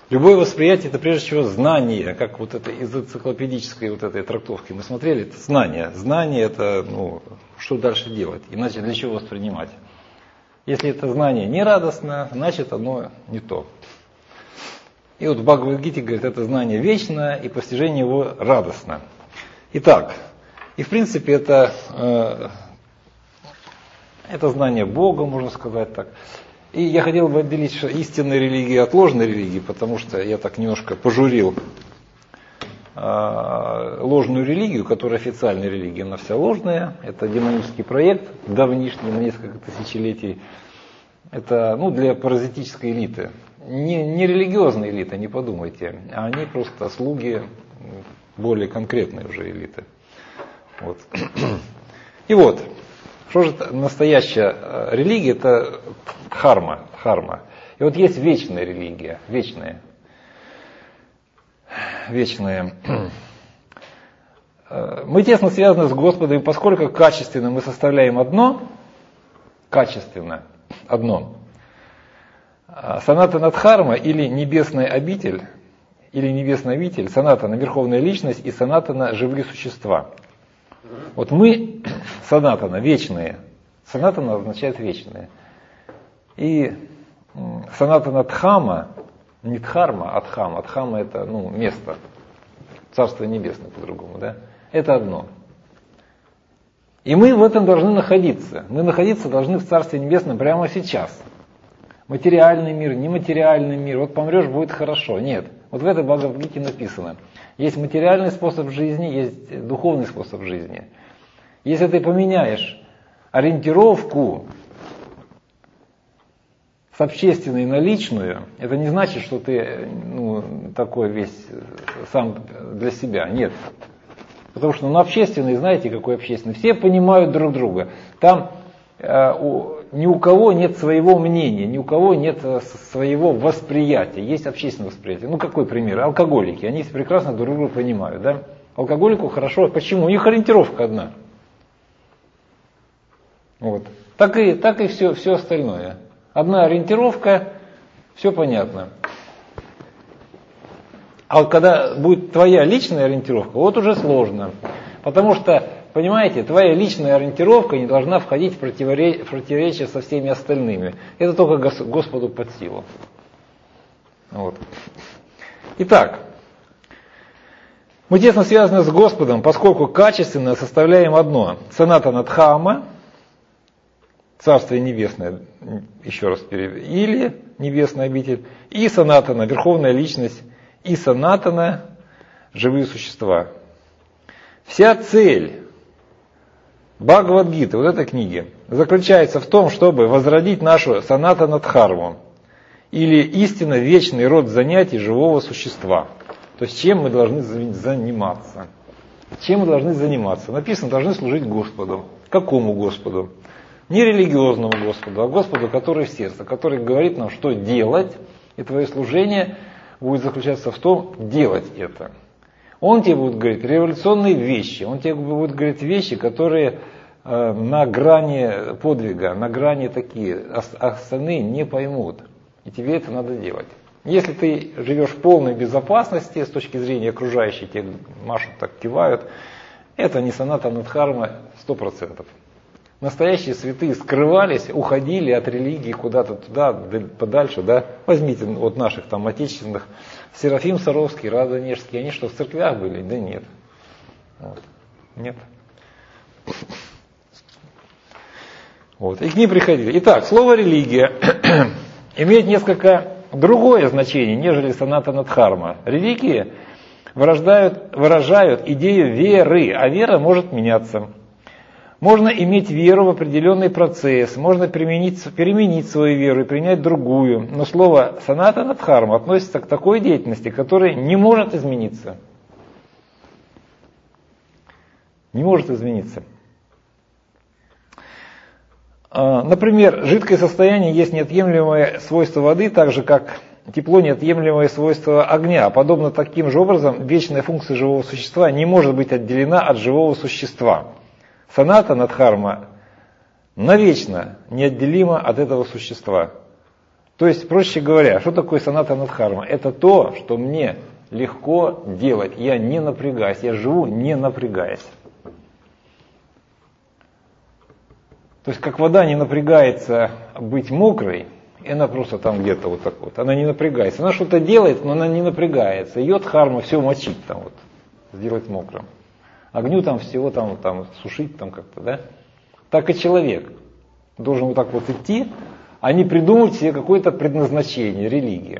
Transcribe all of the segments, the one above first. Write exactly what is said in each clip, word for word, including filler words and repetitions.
Любое восприятие — это прежде всего знание, как вот это из энциклопедической вот этой трактовки мы смотрели, это знание. Знание — это, ну, что дальше делать, иначе для чего воспринимать. Если это знание не радостно, значит оно не то. И вот в Бхагавад-гите говорит, это знание вечно, и постижение его радостно. Итак, и в принципе это, э, это знание Бога, можно сказать так. И я хотел бы отделить истинную религию от ложной религии, потому что я так немножко пожурил э, ложную религию, которая официальная религия, она вся ложная. Это демонический проект, давнишний, на несколько тысячелетий. Это, ну, для паразитической элиты. Не, не религиозная элита, не подумайте, а они просто слуги более конкретной уже элиты. Вот. И вот, что же настоящая религия? Это дхарма, дхарма. И вот есть вечная религия, вечная. Вечная. Мы тесно связаны с Господом, и поскольку качественно мы составляем одно, качественно одно, Санатана Дхарма или небесная обитель, или небесная обитель, Санатана верховная личность и Санатана живые существа. Вот мы Санатана вечные. Санатана означает вечные. И Санатана Дхама, не Дхарма, а Дхама. Дхама — это, ну, место. Царство небесное по-другому, да? Это одно. И мы в этом должны находиться. Мы находиться должны в Царстве Небесном прямо сейчас. Материальный мир, нематериальный мир. Вот помрешь, будет хорошо. Нет. Вот в этой Бхагавад-гите написано. Есть материальный способ жизни, есть духовный способ жизни. Если ты поменяешь ориентировку с общественной на личную, это не значит, что ты, ну, такой весь сам для себя. Нет. Потому что, ну, общественный, знаете, какой общественный? Все понимают друг друга. Там э, у, ни у кого нет своего мнения, ни у кого нет своего восприятия. Есть общественное восприятие. Ну, какой пример? Алкоголики. Они прекрасно друг друга понимают, да? Алкоголику хорошо. Почему? У них ориентировка одна. Вот. Так и, так и все, все остальное. Одна ориентировка, все понятно. А вот когда будет твоя личная ориентировка, вот уже сложно. Потому что, понимаете, твоя личная ориентировка не должна входить в противоречие со всеми остальными. Это только Господу под силу. Вот. Итак, мы тесно связаны с Господом, поскольку качественно составляем одно. Санатана Дхарма, Царствие Небесное, еще раз переведу, или Небесная обитель, и Санатана, Верховная Личность, и Санатана, живые существа. Вся цель Бхагавад-гиты, вот этой книги, заключается в том, чтобы возродить нашу Санатана Дхарму, или истинно вечный род занятий живого существа. То есть чем мы должны заниматься? Чем мы должны заниматься? Написано, должны служить Господу. Какому Господу? Не религиозному Господу, а Господу, который в сердце, который говорит нам, что делать, и твое служение будет заключаться в том, делать это. Он тебе будет говорить революционные вещи, он тебе будет говорить вещи, которые э, на грани подвига, на грани такие, а остальные не поймут. И тебе это надо делать. Если ты живешь в полной безопасности, с точки зрения окружающих, тебе машут, так кивают, это не Санатана Дхарма сто процентов. Настоящие святые скрывались, уходили от религии куда-то туда, подальше, да. Возьмите от наших там отечественных, Серафим Саровский, Рада Онежский, они что, в церквях были? Да нет. Вот. Нет. Вот. И к ним приходили. Итак, слово религия имеет несколько другое значение, нежели Санатана Дхарма. Религии выражают, выражают идею веры, а вера может меняться. Можно иметь веру в определенный процесс, можно применить, переменить свою веру и принять другую. Но слово Санатана Дхарма относится к такой деятельности, которая не может измениться. Не может измениться. Например, жидкое состояние есть неотъемлемое свойство воды, так же как тепло неотъемлемое свойство огня. Подобно таким же образом, вечная функция живого существа не может быть отделена от живого существа. Санатана Дхарма навечно неотделима от этого существа. То есть, проще говоря, что такое санатана дхарма? Это то, что мне легко делать. Я не напрягаюсь, я живу не напрягаясь. То есть, как вода не напрягается быть мокрой, и она просто там где-то вот так вот, она не напрягается. Она что-то делает, но она не напрягается. Ее дхарма все мочить там вот, сделать мокрым. Огню там всего там, там сушить там как-то, да? Так и человек должен вот так вот идти, а не придумать себе какое-то предназначение, религия.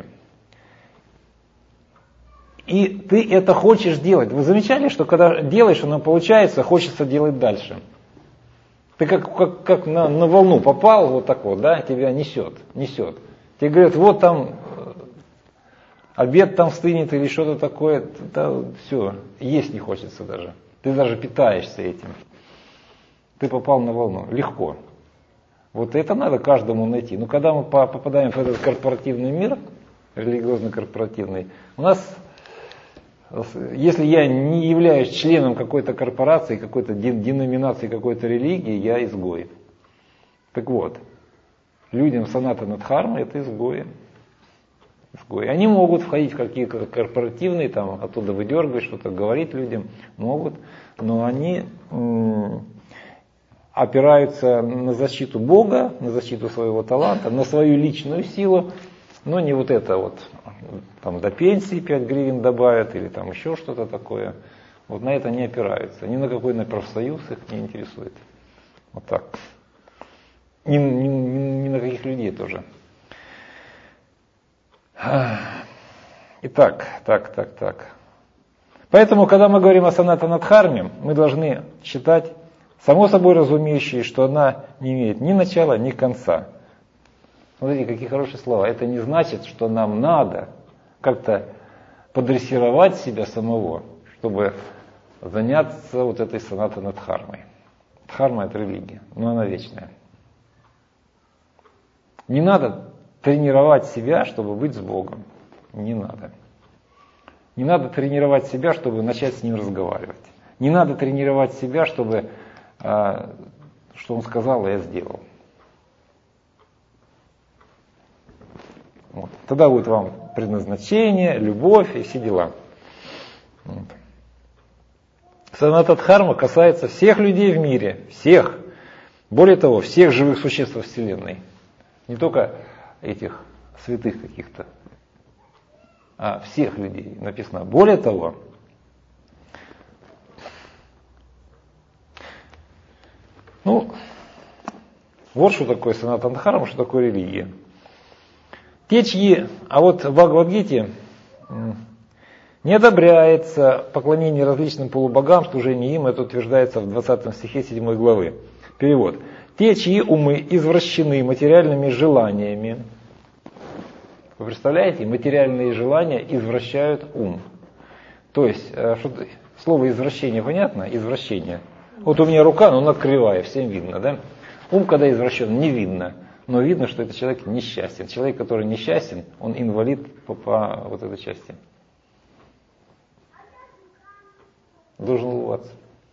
И ты это хочешь делать. Вы замечали, что когда делаешь, оно получается, хочется делать дальше. Ты как, как, как на, на волну попал, вот так вот, да, тебя несет, несет. Тебе говорят, вот там обед там стынет или что-то такое, да, все, есть не хочется даже. Ты даже питаешься этим. Ты попал на волну, легко. Вот это надо каждому найти. Но когда мы попадаем в этот корпоративный мир, религиозно-корпоративный, у нас, если я не являюсь членом какой-то корпорации, какой-то деноминации, какой-то религии, я изгой. Так вот, людям санатана дхарма это изгои. изгои. Они могут входить в какие-то корпоративные, там, оттуда выдергивать, что-то говорить людям, могут, но они м- опираются на защиту Бога, на защиту своего таланта, на свою личную силу, но не вот это вот, там до пенсии пять гривен добавят или там еще что-то такое. Вот на это не опираются. Ни на какой на профсоюз их не интересует. Вот так. Ни, ни, ни на каких людей тоже. Итак, так, так, так. Поэтому, когда мы говорим о санатана дхарме, мы должны считать само собой разумеющее, что она не имеет ни начала, ни конца. Смотрите, какие хорошие слова. Это не значит, что нам надо как-то подрессировать себя самого, чтобы заняться вот этой санатана дхармой. Дхарма это религия, но она вечная. Не надо тренировать себя, чтобы быть с Богом. Не надо. Не надо тренировать себя, чтобы начать с Ним разговаривать. Не надо тренировать себя, чтобы, а, что Он сказал, я сделал. Вот. Тогда будет вам предназначение, любовь и все дела. Вот. Санатана дхарма касается всех людей в мире, всех. Более того, всех живых существ во Вселенной. Не только этих святых каких-то, а всех людей написано. Более того, ну, вот что такое санатана дхарма, что такое религия. Те, чьи, а вот в Бхагавад-гите не одобряется поклонение различным полубогам, служение им, это утверждается в двадцатом стихе седьмой главы. Перевод. Те, чьи умы извращены материальными желаниями. Вы представляете, материальные желания извращают ум. То есть, что, слово извращение понятно? Извращение. Вот у меня рука, но она кривая, всем видно, да? Ум, когда извращен, не видно. Но видно, что этот человек несчастен. Человек, который несчастен, он инвалид по, по вот этой части. Должен улыбаться.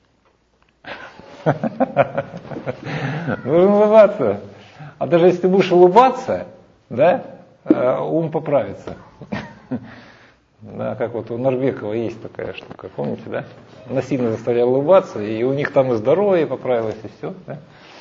Должен улыбаться. А даже если ты будешь улыбаться, да, ум поправится. Да, как вот у Нарбекова есть такая штука, помните, да? Насильно заставлял улыбаться, и у них там и здоровье поправилось, и все. Да?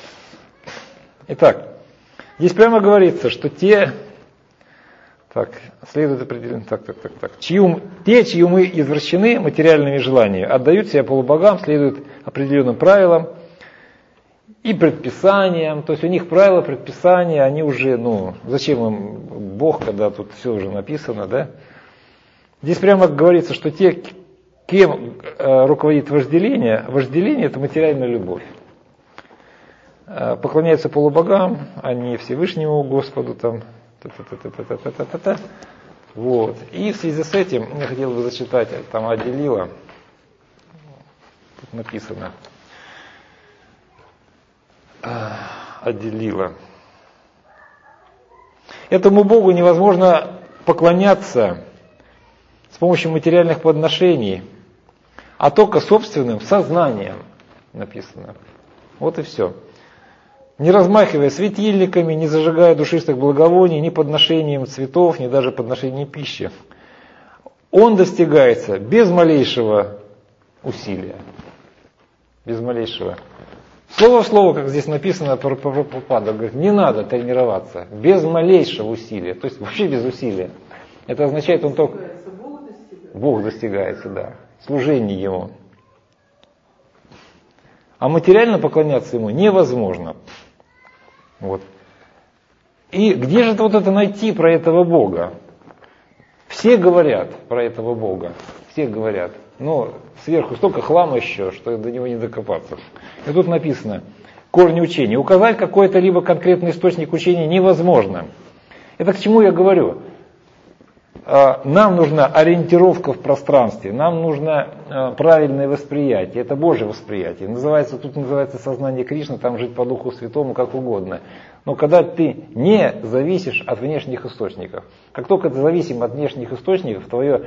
Итак, здесь прямо говорится, что те, так, следует определенно, так, так, так, так, чьи ум, те, чьи умы извращены материальными желаниями, отдают себя полубогам, следуют определенным правилам и предписаниям, то есть у них правила, предписания, они уже, ну, зачем им Бог, когда тут все уже написано, да? Здесь прямо говорится, что те, кем э, руководит вожделение, вожделение это материальная любовь. Поклоняются полубогам, а не Всевышнему Господу там. Та-та-та-та-та-та-та-та. Вот. И в связи с этим я хотел бы зачитать, там отделила, тут написано, отделила. Этому Богу невозможно поклоняться с помощью материальных подношений, а только собственным сознанием, написано. Вот и все. не размахивая светильниками, не зажигая душистых благовоний, ни подношением цветов, ни даже подношением пищи. Он достигается без малейшего усилия. Без малейшего. Слово в слово, как здесь написано про Прабхупада, говорит, не надо тренироваться, без малейшего усилия, то есть вообще без усилия. Это означает, он только... Бог достигается. Бог достигается, да. Служение Ему. А материально поклоняться Ему невозможно. Вот. И где же вот это найти про этого Бога? Все говорят про этого Бога. Все говорят. Но сверху столько хлама еще, что до него не докопаться. И тут написано, корни учения. Указать какой-то либо конкретный источник учения невозможно. Это к чему я говорю? Нам нужна ориентировка в пространстве, нам нужно правильное восприятие, это Божье восприятие. Называется, тут называется сознание Кришны, там жить по Духу Святому как угодно. Но когда ты не зависишь от внешних источников, как только ты зависим от внешних источников, твое,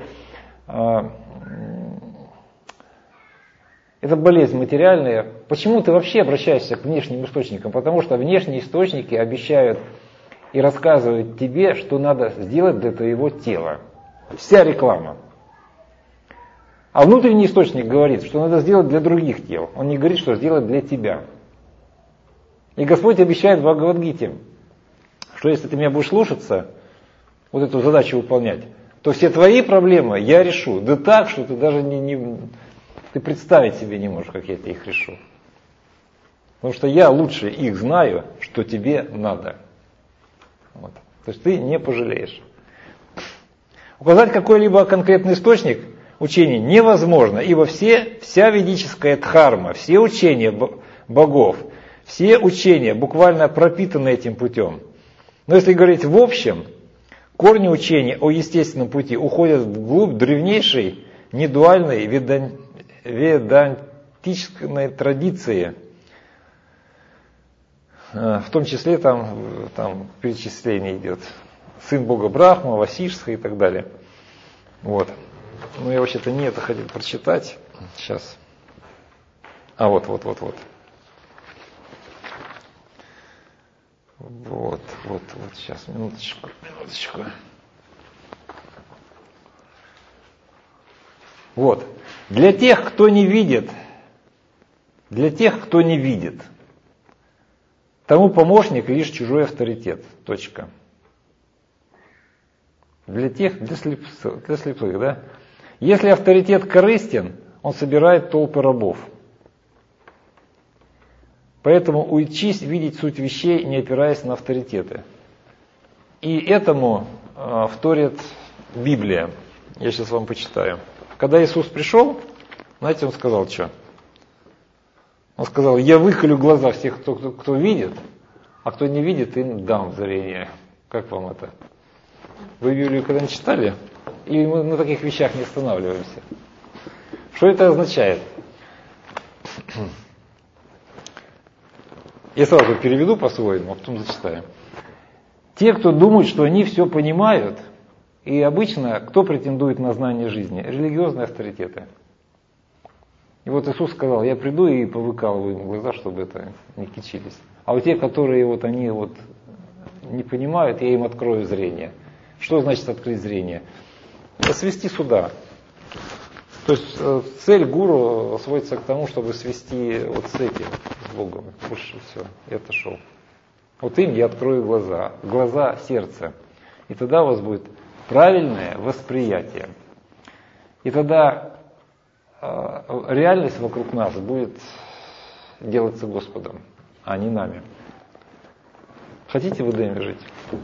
это болезнь материальная. Почему ты вообще обращаешься к внешним источникам? Потому что внешние источники обещают и рассказывают тебе, что надо сделать для твоего тела. Вся реклама. А внутренний источник говорит, что надо сделать для других тел. Он не говорит, что сделать для тебя. И Господь обещает в Бхагавад-гите, что если ты меня будешь слушаться, вот эту задачу выполнять, то все твои проблемы я решу. Да так, что ты даже не, не, ты представить себе не можешь, как я тебе их решу. Потому что я лучше их знаю, что тебе надо. Вот. То есть ты не пожалеешь. Указать какой-либо конкретный источник учения невозможно, ибо все, вся ведическая дхарма, все учения богов, все учения буквально пропитаны этим путем. Но если говорить в общем, корни учения о естественном пути уходят вглубь древнейшей недуальной ведан... ведантической традиции. В том числе там, там перечисление идет. Сын Бога Брахма, Васишска и так далее. Вот. Ну я вообще-то не это хотел прочитать. Сейчас. А вот, вот, вот, вот. Вот, вот, вот. Сейчас, минуточку, минуточку. Вот. Для тех, кто не видит, для тех, кто не видит, тому помощник лишь чужой авторитет. Точка. Для тех, для слепых, для слепых, да? Если авторитет корыстен, он собирает толпы рабов. Поэтому учись видеть суть вещей, не опираясь на авторитеты. И этому э, вторит Библия. Я сейчас вам почитаю. Когда Иисус пришел, знаете, он сказал, что? Он сказал, я выколю глаза всех, кто, кто, кто видит, а кто не видит, им дам зрение. Как вам это? Вы Библию когда-нибудь читали? Или мы на таких вещах не останавливаемся? Что это означает? Я сразу переведу по-своему, а потом зачитаю. Те, кто думают, что они все понимают, и обычно кто претендует на знание жизни? Религиозные авторитеты. И вот Иисус сказал, я приду и повыкалываю им глаза, чтобы это не кичились. А вот те, которые вот они вот не понимают, я им открою зрение. Что значит открыть зрение? Это свести сюда. То есть цель гуру сводится к тому, чтобы свести вот с этим, с Богом. Больше все, я отошел. Вот им я открою глаза, глаза сердца. И тогда у вас будет правильное восприятие. И тогда э, реальность вокруг нас будет делаться Господом, а не нами. Хотите в Эдеме жить?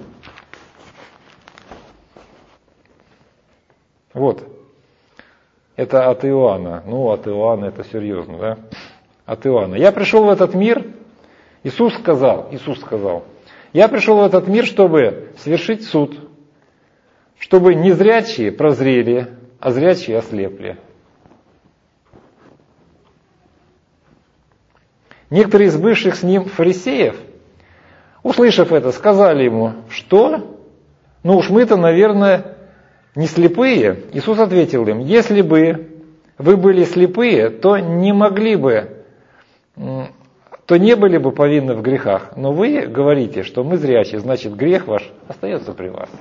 Вот. Это от Иоанна. Ну, от Иоанна это серьезно, да? От Иоанна. Я пришел в этот мир, Иисус сказал, Иисус сказал, я пришел в этот мир, чтобы свершить суд, чтобы незрячие прозрели, а зрячие ослепли. Некоторые из бывших с ним фарисеев, услышав это, сказали ему, что? Ну уж мы-то, наверное, не слепые. Иисус ответил им, если бы вы были слепые, то не могли бы, то что не были бы повинны в грехах, но вы говорите, что мы зрячие, значит грех ваш остается при вас.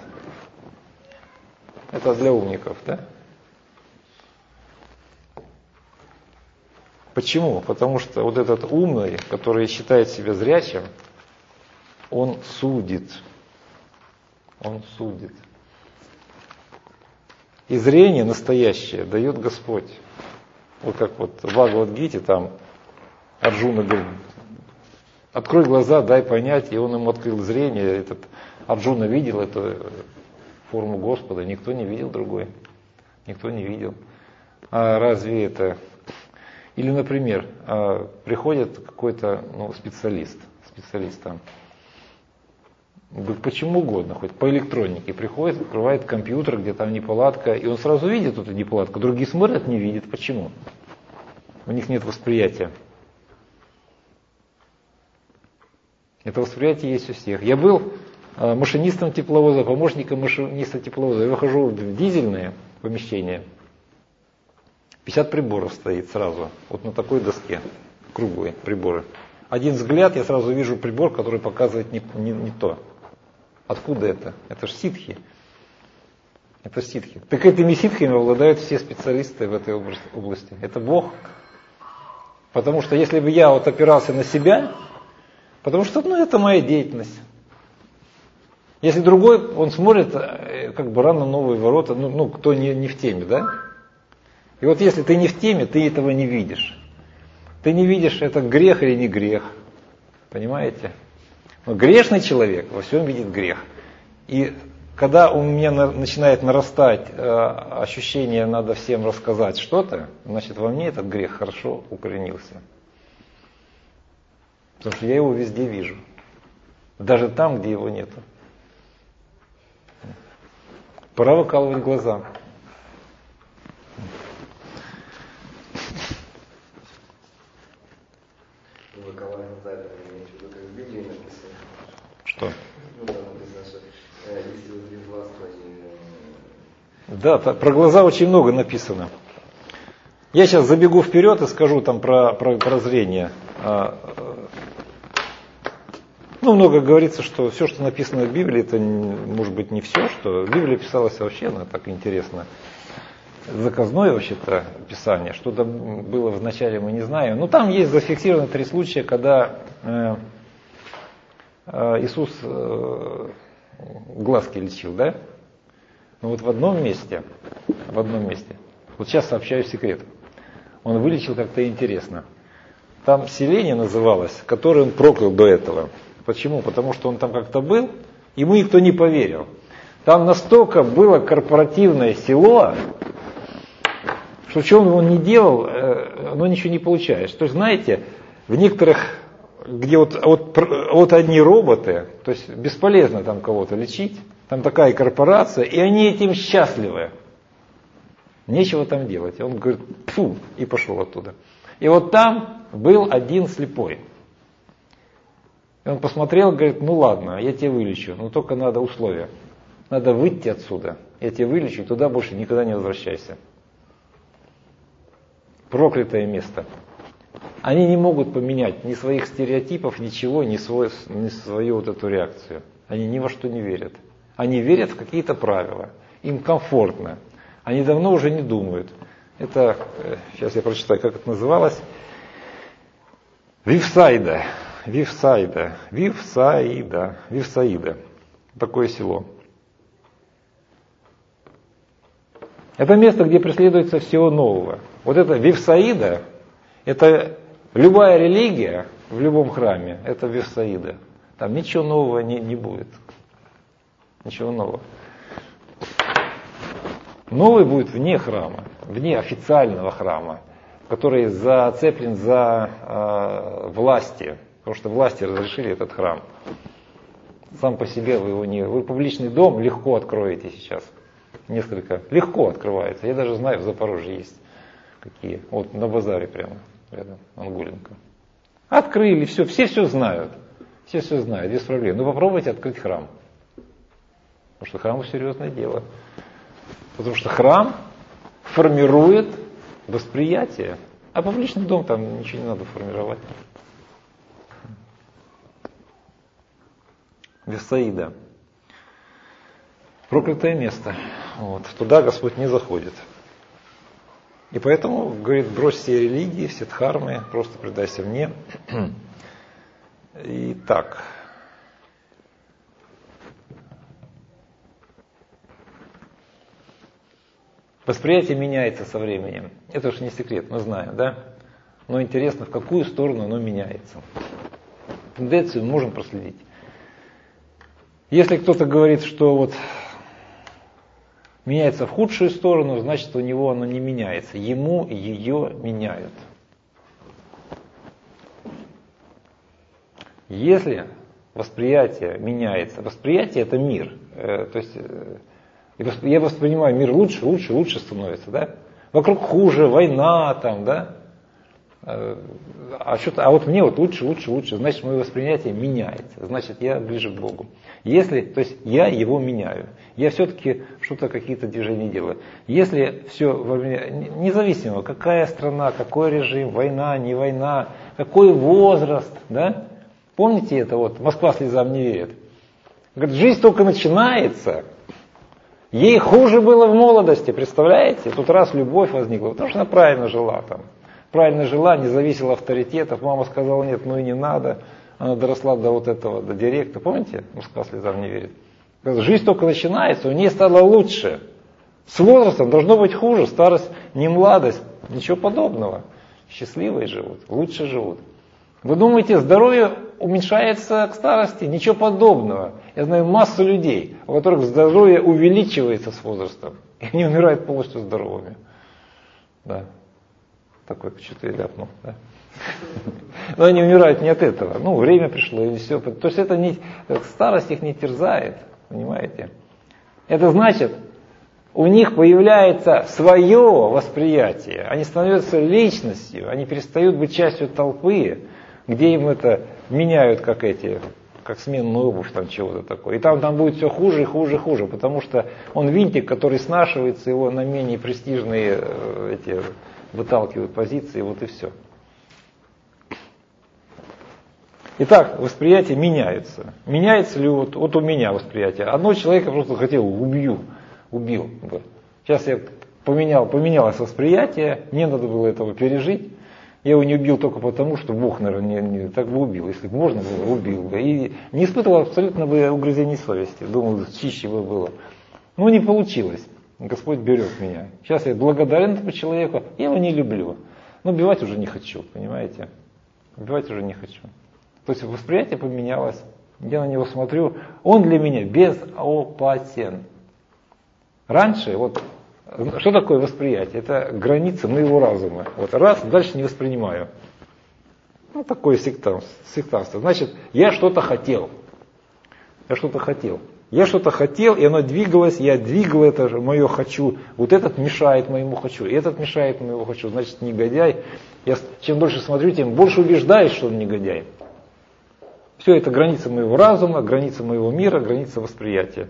Это для умников, да? Почему? Потому что вот этот умный, который считает себя зрячим, он судит. Он судит. И зрение настоящее дает Господь. Вот как вот в Бхагавад-гите там Арджуна говорит, открой глаза, дай понять, и он ему открыл зрение. Этот Арджуна видел эту форму Господа, никто не видел другой. Никто не видел. А разве это... Или, например, приходит какой-то ну, специалист, специалист там, почему угодно, хоть по электронике, приходит, открывает компьютер, где там неполадка, и он сразу видит эту неполадку, другие смотрят, не видят. Почему? У них нет восприятия. Это восприятие есть у всех. Я был машинистом тепловоза, помощником машиниста тепловоза. Я выхожу в дизельное помещение. пятьдесят приборов стоит сразу, вот на такой доске, круглые приборы. Один взгляд, я сразу вижу прибор, который показывает не, не, не то. Откуда это? Это же ситхи. Это ситхи. Так этими ситхами обладают все специалисты в этой области. Это Бог. Потому что если бы я вот опирался на себя, потому что ну, это моя деятельность. Если другой, он смотрит, как бы рано новые ворота, ну, ну кто не, не в теме, да? И вот если ты не в теме, ты этого не видишь. Ты не видишь, это грех или не грех. Понимаете? Но грешный человек во всем видит грех. И когда у меня на, начинает нарастать э, ощущение, надо всем рассказать что-то, значит во мне этот грех хорошо укоренился. Потому что я его везде вижу. Даже там, где его нету. Пора выкалывать глаза. Выкалывать глаза, это имеет в виду, как в Библии написано. Что? Ну, там написано, что э, если вы без глаз, то не... Да, та, про глаза очень много написано. Я сейчас забегу вперед и скажу там про, про, про зрение. А, ну, много говорится, что все, что написано в Библии, это может быть не все, что Библия писалась вообще, она так интересно. Заказное вообще-то писание, что-то было в начале, мы не знаем. Но там есть зафиксировано три случая, когда э, э, Иисус э, глазки лечил, да? Но вот в одном месте, в одном месте, вот сейчас сообщаю секрет, он вылечил как-то интересно. Там селение называлось, которое он проклял до этого. Почему? Потому что он там как-то был, ему никто не поверил. Там настолько было корпоративное село, что что он не делал, но ничего не получаешь. То есть, знаете, в некоторых, где вот, вот, вот одни роботы, то есть бесполезно там кого-то лечить, там такая корпорация, и они этим счастливы. Нечего там делать. И он говорит, фу, и пошел оттуда. И вот там был один слепой. И он посмотрел, говорит, ну ладно, я тебя вылечу, но только надо условия. Надо выйти отсюда, я тебя вылечу, и туда больше никогда не возвращайся. Проклятое место. Они не могут поменять ни своих стереотипов, ничего, ни, свой, ни свою вот эту реакцию. Они ни во что не верят. Они верят в какие-то правила. Им комфортно. Они давно уже не думают. Это, сейчас я прочитаю, как это называлось. Вифсаида. Вифсаида. Вифсаида. Вифсаида. Такое село. Это место, где преследуется всего нового. Вот это Вифсаида, это любая религия в любом храме, это Вифсаида. Там ничего нового не, не будет. Ничего нового. Новый будет вне храма, вне официального храма, который зацеплен за э, власти, потому что власти разрешили этот храм. Сам по себе вы его не... Вы публичный дом легко откроете сейчас. Несколько. Легко открывается. Я даже знаю, в Запорожье есть какие. Вот на базаре прямо рядом, Ангуленко. Открыли, все, все все знают. Все все знают, без проблем. Но попробуйте открыть храм. Потому что храм серьезное дело. Потому что храм формирует восприятие. А публичный дом там ничего не надо формировать. Весаида. Проклятое место. Вот. Туда Господь не заходит. И поэтому, говорит, брось все религии, все дхармы, просто предайся мне. Итак. Восприятие меняется со временем. Это уж не секрет, мы знаем, да? Но интересно, в какую сторону оно меняется. Тенденцию можем проследить. Если кто-то говорит, что вот меняется в худшую сторону, значит у него оно не меняется. Ему ее меняют. Если восприятие меняется, восприятие это мир. Э, то есть э, я воспринимаю мир лучше, лучше, лучше становится, да? Вокруг хуже, война там, да? А, что-то, а вот мне вот лучше, лучше, лучше, значит мое восприятие меняется, значит я ближе к Богу. Если, то есть я его меняю, я все-таки что-то, какие-то движения делаю. Если все, независимо, какая страна, какой режим, война, не война, какой возраст, да? Помните это вот, Москва слезам не верит. Говорит, жизнь только начинается. Ей хуже было в молодости, представляете? Тут раз любовь возникла, потому что она правильно жила там. Правильно жила, не зависела авторитетов. Мама сказала, нет, ну и не надо. Она доросла до вот этого, до директа. Помните? Москва слезам не верит. Жизнь только начинается, у нее стало лучше. С возрастом должно быть хуже. Старость не младость. Ничего подобного. Счастливые живут, лучше живут. Вы думаете, здоровье уменьшается к старости? Ничего подобного. Я знаю массу людей, у которых здоровье увеличивается с возрастом. И они умирают полностью здоровыми. Да. Такой что-то я ляпнул. Да? Но они умирают не от этого. Ну, время пришло и все. То есть это не, старость их не терзает. Понимаете? Это значит, у них появляется свое восприятие. Они становятся личностью. Они перестают быть частью толпы, где им это меняют, как эти, как сменную обувь, там чего-то такое. И там, там будет все хуже и хуже и хуже, потому что он винтик, который снашивается, его на менее престижные э, эти, выталкивают позиции, вот и все. Итак, восприятия меняются. Меняется ли вот, вот у меня восприятие? Одного человека просто хотел, убью, убил. Сейчас я поменял, поменялось восприятие, мне надо было этого пережить. Я его не убил только потому, что Бог, наверное, не, не, так бы убил. Если бы можно было, убил бы. И не испытывал абсолютно бы угрызений совести. Думал, чище бы было. Но не получилось. Господь берет меня. Сейчас я благодарен этому человеку, я его не люблю. Но убивать уже не хочу, понимаете? Убивать уже не хочу. То есть восприятие поменялось. Я на него смотрю, он для меня безопасен. Раньше, вот, что такое восприятие? Это граница моего разума. Вот раз, дальше не воспринимаю. Ну, такое сектанство. сектанство. Значит, я что-то хотел. Я что-то хотел. Я что-то хотел, и оно двигалось, я двигал это же, мое хочу. Вот этот мешает моему хочу, и этот мешает моему хочу. Значит, негодяй. Я чем дольше смотрю, тем больше убеждаюсь, что он негодяй. Все это граница моего разума, граница моего мира, граница восприятия.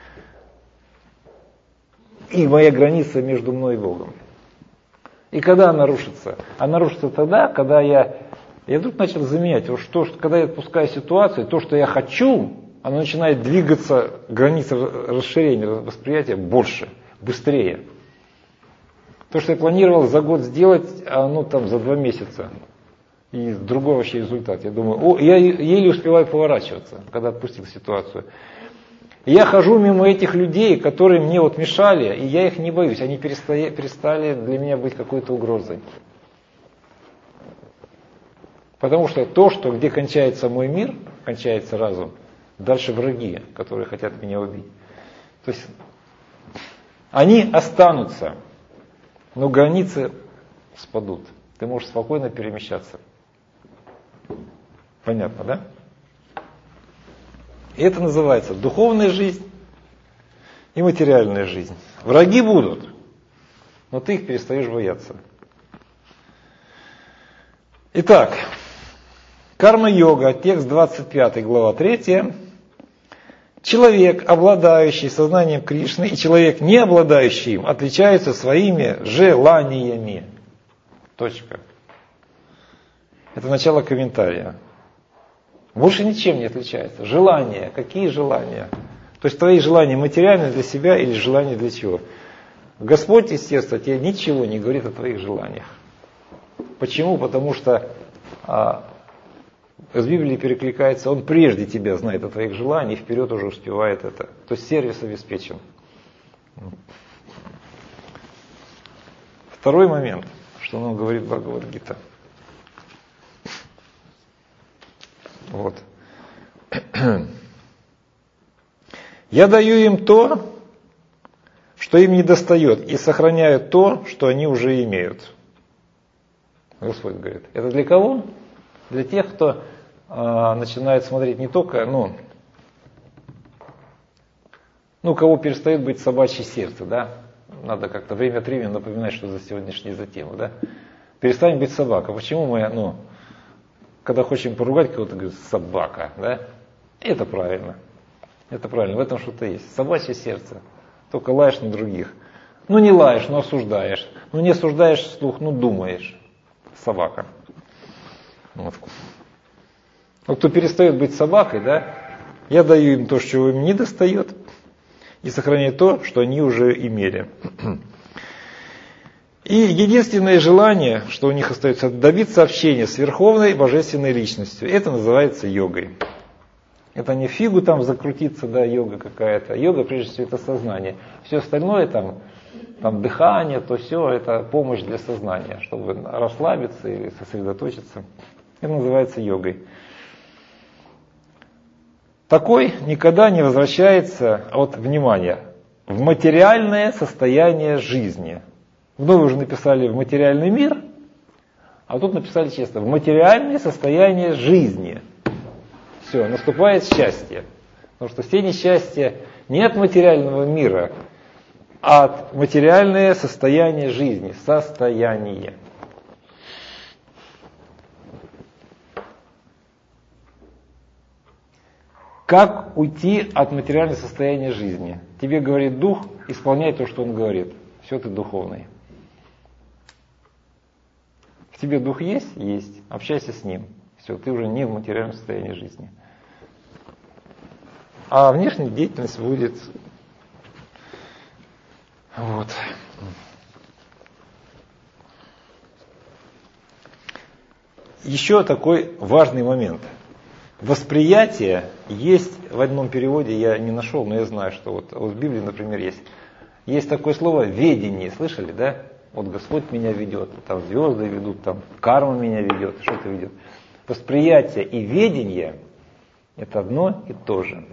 И моя граница между мной и Богом. И когда она рушится? Она рушится тогда, когда я, я вдруг начал заменять, вот что, когда я отпускаю ситуацию, то, что я хочу, оно начинает двигаться, граница расширения восприятия больше, быстрее. То, что я планировал за год сделать, оно там за два месяца. И другой вообще результат. Я думаю, о, я еле успеваю поворачиваться, когда отпустил ситуацию. И я хожу мимо этих людей, которые мне вот мешали, и я их не боюсь. Они перестали, перестали для меня быть какой-то угрозой. Потому что то, что где кончается мой мир, кончается разум, дальше враги, которые хотят меня убить. То есть они останутся, но границы спадут. Ты можешь спокойно перемещаться. Понятно, да? И это называется духовная жизнь и материальная жизнь. Враги будут, но ты их перестаешь бояться. Итак, карма-йога, текст двадцать пять, глава три. Человек, обладающий сознанием Кришны, и человек, не обладающий им, отличаются своими желаниями. Точка. Это начало комментария. Больше ничем не отличается. Желания. Какие желания? То есть твои желания материальные для себя или желания для чего? Господь из сердца тебе ничего не говорит о твоих желаниях. Почему? Потому что а, с Библией перекликается, Он прежде тебя знает о твоих желаниях, и вперед уже успевает это. То есть сервис обеспечен. Второй момент, что нам говорит Бхагавад-гита. Вот. Я даю им то, что им не достает, и сохраняю то, что они уже имеют. Господь говорит. Это для кого? Для тех, кто а, начинает смотреть не только, ну, ну, у кого перестает быть собачье сердце, да? Надо как-то время от времени напоминать, что за сегодняшнюю за тему, да? Перестань быть собака. Почему мы, ну, когда хотим поругать кого-то, говорит, собака, да? Это правильно. Это правильно, в этом что-то есть. Собачье сердце. Только лаешь на других. Ну не лаешь, но осуждаешь. Ну не осуждаешь вслух, ну думаешь. Собака. Вот. Вот кто перестает быть собакой, да, я даю им то, что им не достает, и сохраняю то, что они уже имели. И единственное желание, что у них остается, добиться общения с Верховной Божественной Личностью. Это называется йогой. Это не фигу там закрутиться, да, йога какая-то. Йога, прежде всего, это сознание. Все остальное, там, там дыхание, то все, это помощь для сознания, чтобы расслабиться или сосредоточиться. Это называется йогой. Такой никогда не возвращается от внимания в материальное состояние жизни. Ну, вы уже написали в материальный мир, а тут написали честно, в материальное состояние жизни. Все, наступает счастье. Потому что все несчастья не от материального мира, а от материальное состояние жизни. Состояние. Как уйти от материального состояния жизни? Тебе говорит дух, исполняй то, что он говорит. Все, ты духовный. В тебе дух есть? Есть. Общайся с ним. Все, ты уже не в материальном состоянии жизни. А внешняя деятельность будет вот. Еще такой важный момент. Восприятие есть, в одном переводе я не нашел, но я знаю, что вот, вот в Библии, например, есть. Есть такое слово «ведение». Слышали, да? Вот Господь меня ведет, там звезды ведут, там карма меня ведет, что-то ведет. Восприятие и ведение – это одно и то же.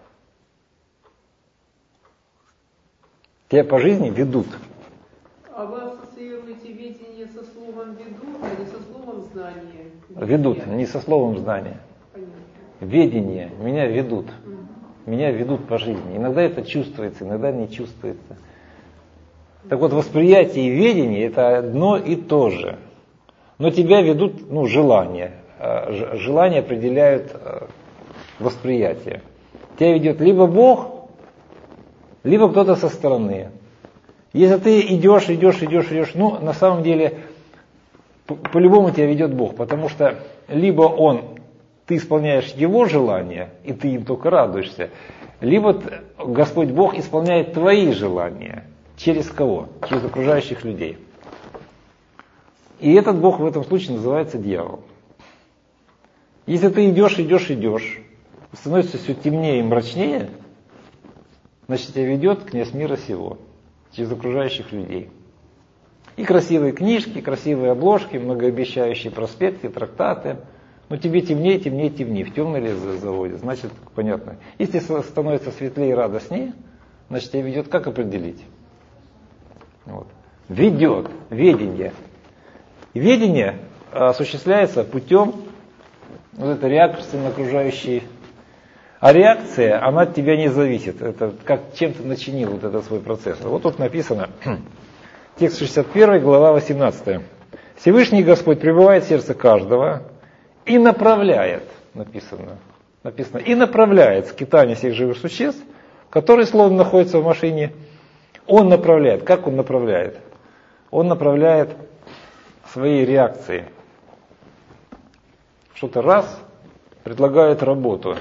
Тебя по жизни ведут. А вы ассоциируете видение со словом «ведут», а не со словом «знание»? Ведут, не со словом «знание». Понятно. Ведение. Меня ведут. Угу. Меня ведут по жизни. Иногда это чувствуется, иногда не чувствуется. Так вот, восприятие и ведение – это одно и то же. Но тебя ведут, ну, желания. Желания определяют восприятие. Тебя ведет либо Бог, либо кто-то со стороны. Если ты идешь, идешь, идешь, идешь, ну, на самом деле, по-любому тебя ведет Бог, потому что либо Он, ты исполняешь Его желания, и ты им только радуешься, либо Господь Бог исполняет твои желания. Через кого? Через окружающих людей. И этот Бог в этом случае называется дьявол. Если ты идешь, идешь, идешь, становится все темнее и мрачнее, значит, тебя ведет князь мира сего, через окружающих людей. И красивые книжки, красивые обложки, многообещающие проспекты, трактаты. Но тебе темнее, темнее, темнее. В темный лес заводит, значит, понятно. Если становится светлее и радостнее, значит, тебя ведет, как определить? Вот. Ведет, ведение. Ведение осуществляется путем вот этой реакции на окружающие. А реакция, она от тебя не зависит. Это как чем ты начинил вот этот свой процесс. Вот тут написано, текст шестьдесят первый, глава восемнадцатая. Всевышний Господь пребывает в сердце каждого и направляет, написано, написано, и направляет скитание всех живых существ, которые словно находятся в машине. Он направляет. Как он направляет? Он направляет свои реакции. Что-то раз, предлагают работу.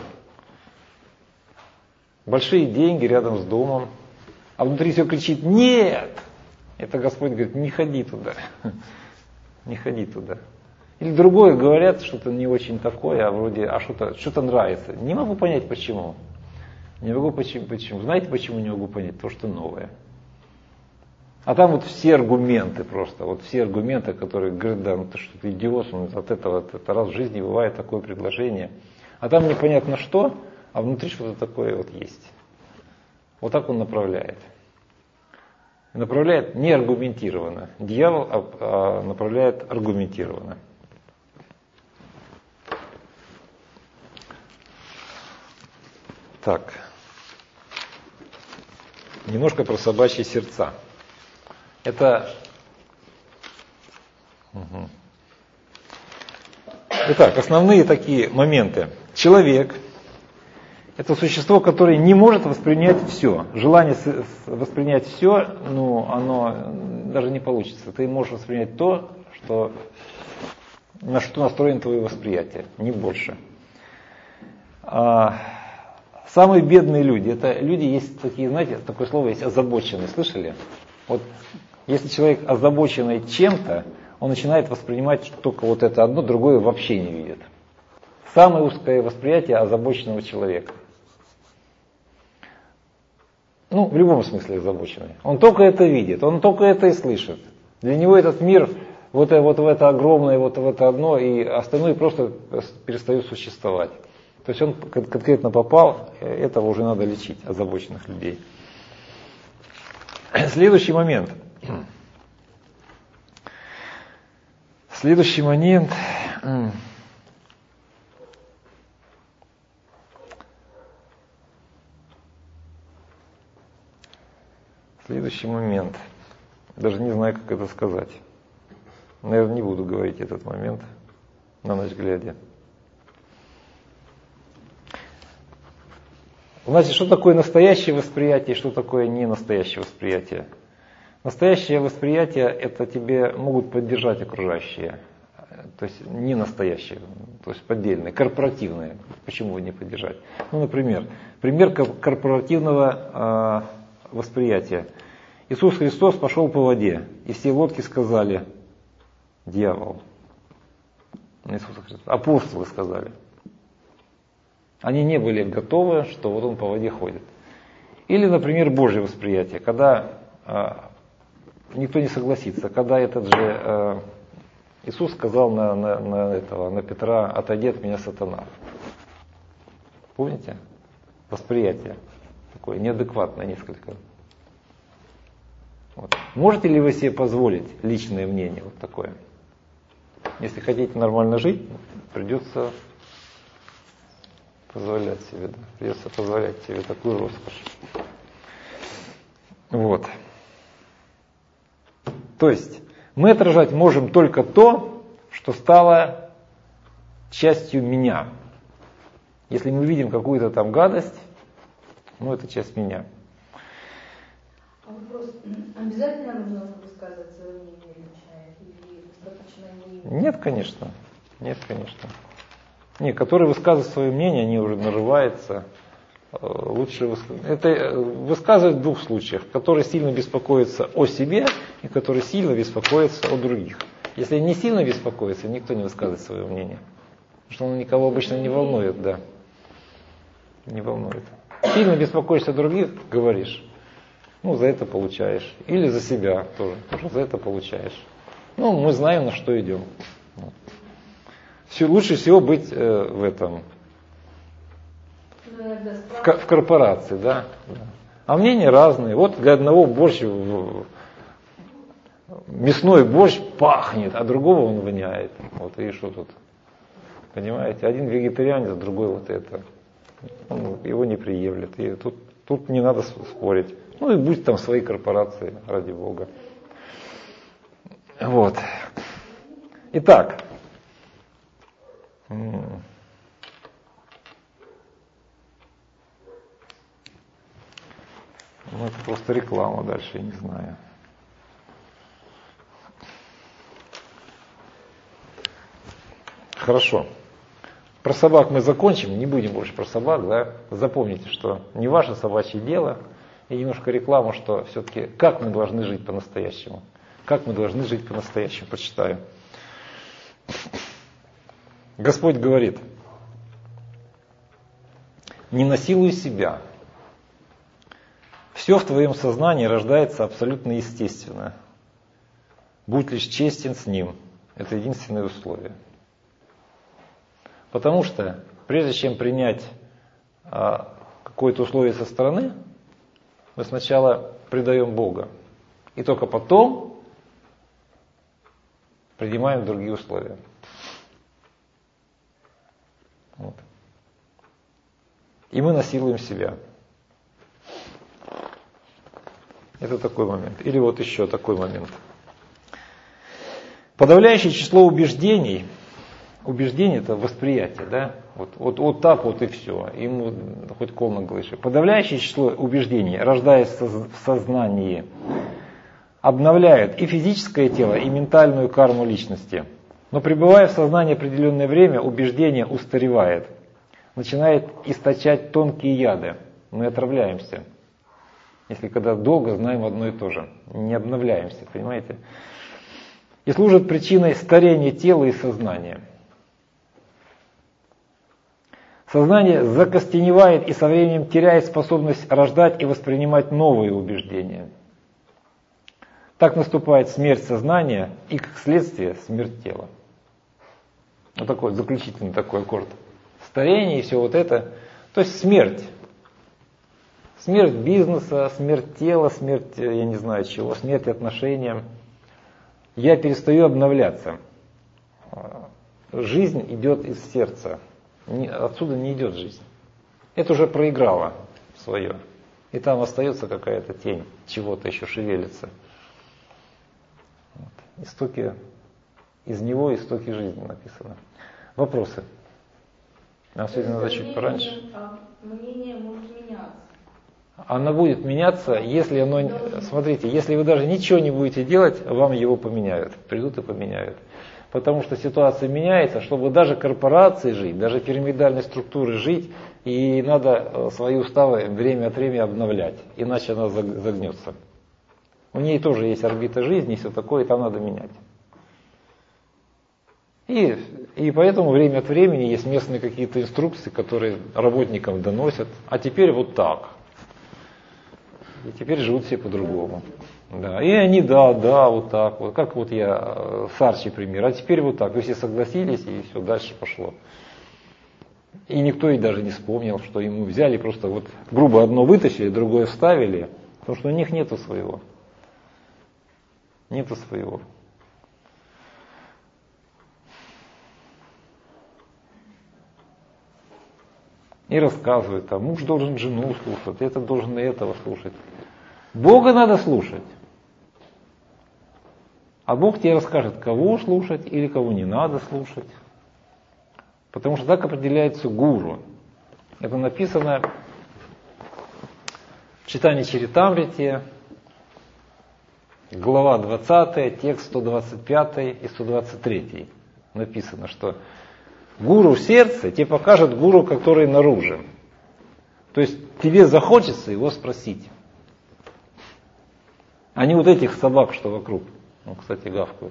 Большие деньги рядом с домом, а внутри все кричит «нет!». Это Господь говорит: не ходи туда, не ходи туда. Или другое говорят, что-то не очень такое, а вроде, а что-то что-то нравится. Не могу понять почему. Не могу почему, почему. Знаете, почему не могу понять? То, что новое. А там вот все аргументы просто, вот все аргументы, которые говорят: да, ну ты что, ты идиот, ну, от этого, от этого раз в жизни бывает такое предложение. А там непонятно что, а внутри что-то такое вот есть. Вот так он направляет. Направляет не аргументированно. Дьявол а, а направляет аргументированно. Так. Немножко про собачьи сердца. Это... Угу. Итак, основные такие моменты. Человек — это существо, которое не может воспринять все. Желание воспринять все, ну, оно даже не получится. Ты можешь воспринять то, что, на что настроено твое восприятие, не больше. А, самые бедные люди — это люди, есть такие, знаете, такое слово есть — озабоченные. Слышали? Вот если человек озабоченный чем-то, он начинает воспринимать только вот это одно, другое вообще не видит. Самое узкое восприятие озабоченного человека. Ну, в любом смысле озабоченный. Он только это видит, он только это и слышит. Для него этот мир, вот, вот в это огромное, вот в это одно, и остальное просто перестает существовать. То есть он конкретно попал, этого уже надо лечить, озабоченных людей. Следующий момент. Следующий момент. Следующий момент. Даже не знаю, как это сказать. Наверное, не буду говорить этот момент на ночь глядя. Значит, что такое настоящее восприятие и что такое не настоящее восприятие? Настоящее восприятие — это тебе могут поддержать окружающие. То есть не настоящее, то есть поддельное, корпоративное. Почему не поддержать? Ну, например, пример корпоративного э, восприятия. Иисус Христос пошел по воде, и все лодки сказали: дьявол. Иисус Христос. Апостолы сказали. Они не были готовы, что вот он по воде ходит. Или, например, Божье восприятие, когда э, никто не согласится, когда этот же э, Иисус сказал на, на, на, этого, на Петра: отойди от меня, сатана. Помните? Восприятие такое неадекватное несколько. Вот. Можете ли вы себе позволить личное мнение вот такое? Если хотите нормально жить, придется позволять себе, да, придется позволять себе такую роскошь. Вот. То есть мы отражать можем только то, что стало частью меня. Если мы видим какую-то там гадость, ну это часть меня. Вопрос: обязательно нужно высказывать свое мнение личное или достаточно не... Нет, конечно. Нет, конечно. Нет, которые высказывают свое мнение, они уже нарываются. Лучше высказывать. Это высказывать в двух случаях: который сильно беспокоится о себе и который сильно беспокоится о других. Если не сильно беспокоится, никто не высказывает свое мнение. Потому что он никого обычно не волнует, да. Не волнует. Сильно беспокоишься о других, говоришь. Ну, за это получаешь. Или за себя тоже. Тоже за это получаешь. Ну, мы знаем, на что идем. Вот. Все, лучше всего быть э, в этом. В, в корпорации, да. А мнения разные. Вот для одного борщ, мясной борщ пахнет, а другого он воняет. Вот и что тут. Понимаете? Один вегетарианец, другой вот это. Он его не приемлет. И тут, тут не надо спорить. Ну и будь там в своей корпорации, ради Бога. Вот. Итак. Ну, это просто реклама, дальше я не знаю. Хорошо. Про собак мы закончим, не будем больше про собак, да. Запомните, что не ваше собачье дело. И немножко рекламу, что все-таки как мы должны жить по-настоящему. Как мы должны жить по-настоящему, почитаю. Господь говорит: не насилуй себя. Все в твоем сознании рождается абсолютно естественно. Будь лишь честен с ним. Это единственное условие. Потому что прежде чем принять а, какое-то условие со стороны, мы сначала предаем Бога. И только потом принимаем другие условия. Вот. И мы насилуем себя. Это такой момент. Или вот еще такой момент. Подавляющее число убеждений, убеждение это восприятие, да? Вот, вот, вот так вот и все. Ему хоть кол на глыше. Подавляющее число убеждений, рождаясь в сознании, обновляют и физическое тело, и ментальную карму личности. Но пребывая в сознании определенное время, убеждение устаревает. Начинает источать тонкие яды. Мы отравляемся. Если когда долго знаем одно и то же. Не обновляемся, понимаете? И служит причиной старения тела и сознания. Сознание закостеневает и со временем теряет способность рождать и воспринимать новые убеждения. Так наступает смерть сознания и, как следствие, смерть тела. Вот такой заключительный такой аккорд. Старение и все вот это. То есть смерть. Смерть бизнеса, смерть тела, смерть, я не знаю чего, смерть отношениям. Я перестаю обновляться. Жизнь идет из сердца. Отсюда не идет жизнь. Это уже проиграло свое. И там остается какая-то тень, чего-то еще шевелится. Вот. Истоки, из него истоки жизни написано. Вопросы? Нам сегодня надо чуть пораньше. Мнение может меняться. Оно будет меняться, если оно... Смотрите, если вы даже ничего не будете делать, вам его поменяют. Придут и поменяют. Потому что ситуация меняется, чтобы даже корпорации жить, даже пирамидальной структуры жить, и надо свои уставы время от времени обновлять, иначе она загнется. У ней тоже есть орбита жизни и все такое, и там надо менять. И, и поэтому время от времени есть местные какие-то инструкции, которые работникам доносят. А теперь вот так. И теперь живут все по-другому. Да. И они, да, да, вот так вот. Как вот я с Арчи пример. А теперь вот так. Вы все согласились, и все, дальше пошло. И никто и даже не вспомнил, что ему взяли, просто вот грубо одно вытащили, другое вставили. Потому что у них нету своего. Нету своего. И рассказывают, там, муж должен жену слушать, этот должен этого слушать. Бога надо слушать. А Бог тебе расскажет, кого слушать или кого не надо слушать. Потому что так определяется гуру. Это написано в читании Чаритамрити, глава двадцатая, текст сто двадцать пятый и сто двадцать третий. Написано, что гуру в сердце тебе покажет гуру, который наружу. То есть тебе захочется его спросить. А не вот этих собак, что вокруг. Ну, кстати, гавкают.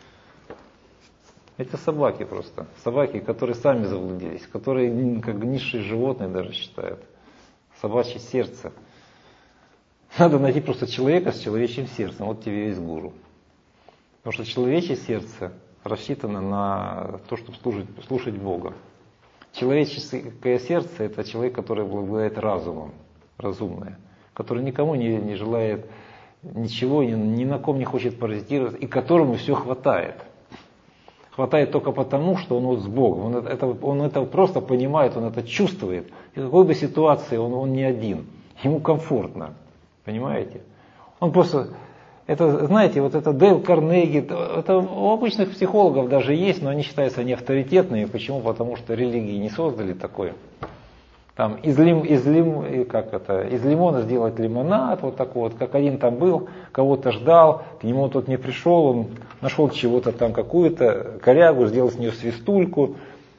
Это собаки просто. Собаки, которые сами заблудились, которые как низшие животные даже считают. Собачье сердце. Надо найти просто человека с человечьим сердцем. Вот тебе есть гуру. Потому что человечье сердце рассчитано на то, чтобы служить, слушать Бога. Человеческое сердце – это человек, который обладает разумом, разумное, который никому не, не желает ничего, ни, ни на ком не хочет паразитировать, и которому все хватает. Хватает только потому, что он вот с Богом. Он это, он это просто понимает, он это чувствует. И в какой бы ситуации он, он не один. Ему комфортно. Понимаете? Он просто... Это, знаете, вот это Дейл Карнеги, это у обычных психологов даже есть, но они считаются не авторитетными. Почему? Потому что религии не создали такое. Там из, лим, из, лим, как это, из лимона сделать лимонад, вот такой вот, как один там был, кого-то ждал, к нему тот не пришел, он нашел чего-то там, какую-то корягу, сделал с нее свистульку.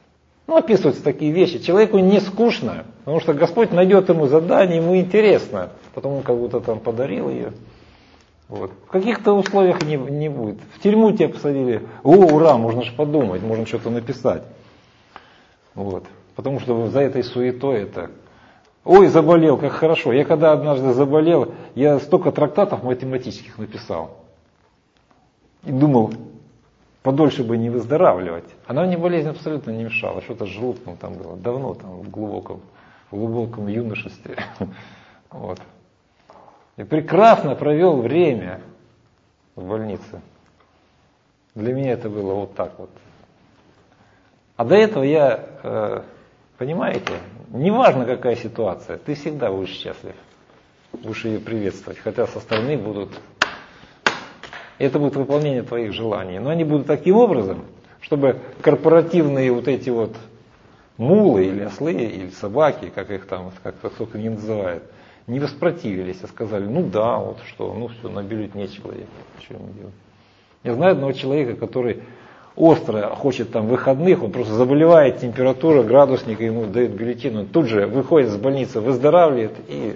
Ну, описываются такие вещи. Человеку не скучно, потому что Господь найдет ему задание, ему интересно. Потом он как будто там подарил ее. Вот. В каких-то условиях не, не будет. В тюрьму тебя посадили. О, ура, можно же подумать, можно что-то написать. Вот. Потому что за этой суетой это... Ой, заболел, как хорошо. Я когда однажды заболел, я столько трактатов математических написал. И думал, подольше бы не выздоравливать. Она мне болезнь абсолютно не мешала. Что-то с желудком там было. Давно, там, в глубоком, в глубоком юношестве. Вот. И прекрасно провел время в больнице. Для меня это было вот так вот. А до этого я, э, понимаете, неважно какая ситуация, ты всегда будешь счастлив. Будешь ее приветствовать, хотя со стороны будут... Это будет выполнение твоих желаний. Но они будут таким образом, чтобы корпоративные вот эти вот мулы или ослы, или собаки, как их там, как-то кто-то не называет, не воспротивились, а сказали, ну да, вот что, ну все, на бюллетене человек. Что ему делать? Я знаю одного человека, который остро хочет там выходных, он просто заболевает, температура, градусник, ему дают бюллетень, он тут же выходит из больницы, выздоравливает и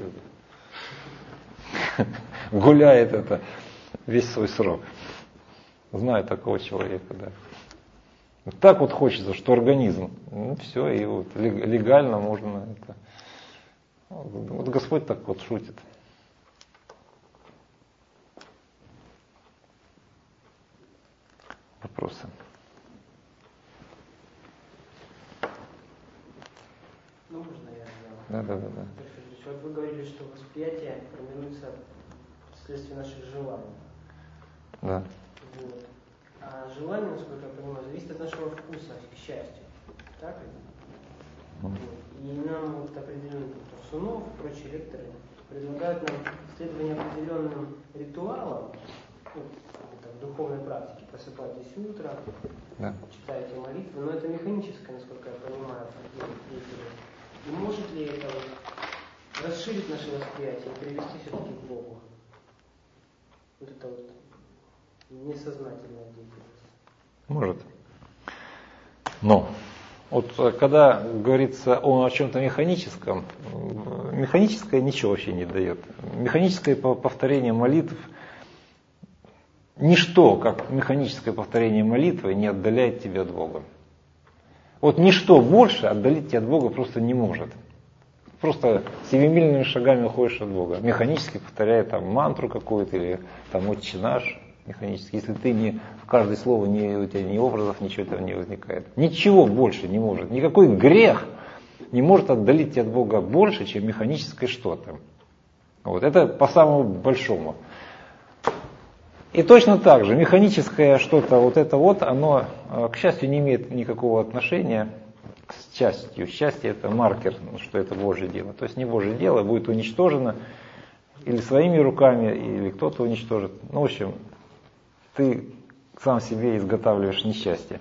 гуляет это весь свой срок. Знаю такого человека, да. Вот так вот хочется, что организм, ну все, и вот легально можно это. Вот Господь так вот шутит. Вопросы? Ну, можно я сделаю? Да, да, да, да. Вот вы говорили, что восприятие формируется вследствие наших желаний. Да. Вот. А желание, насколько я понимаю, зависит от нашего вкуса и счастья. Так? Вот. И нам вот определенные Турсунов и прочие лекторы предлагают нам следование определенным ритуалам, ну, в духовной практике. Просыпайтесь утром, Да. читайте молитвы, но это механическое, насколько я понимаю. И может ли это вот расширить наше восприятие и привести все-таки к Богу? Вот это вот несознательная деятельность. Может. Но вот когда говорится о, о чем-то механическом, механическое ничего вообще не дает. Механическое повторение молитв, ничто, как механическое повторение молитвы, не отдаляет тебя от Бога. Вот ничто больше отдалить тебя от Бога просто не может. Просто семимильными шагами уходишь от Бога. Механически повторяя там мантру какую-то или там «Отче наш», механически. Если ты не в каждое слово, не, у тебя ни образов, ничего этого не возникает. Ничего больше не может. Никакой грех не может отдалить тебя от Бога больше, чем механическое что-то. Вот. Это по самому большому. И точно так же механическое что-то, вот это вот, оно, к счастью, не имеет никакого отношения с счастью. Счастье это маркер, что это Божье дело. То есть не Божье дело, будет уничтожено или своими руками, или кто-то уничтожит. Ну, в общем, ты сам себе изготавливаешь несчастье.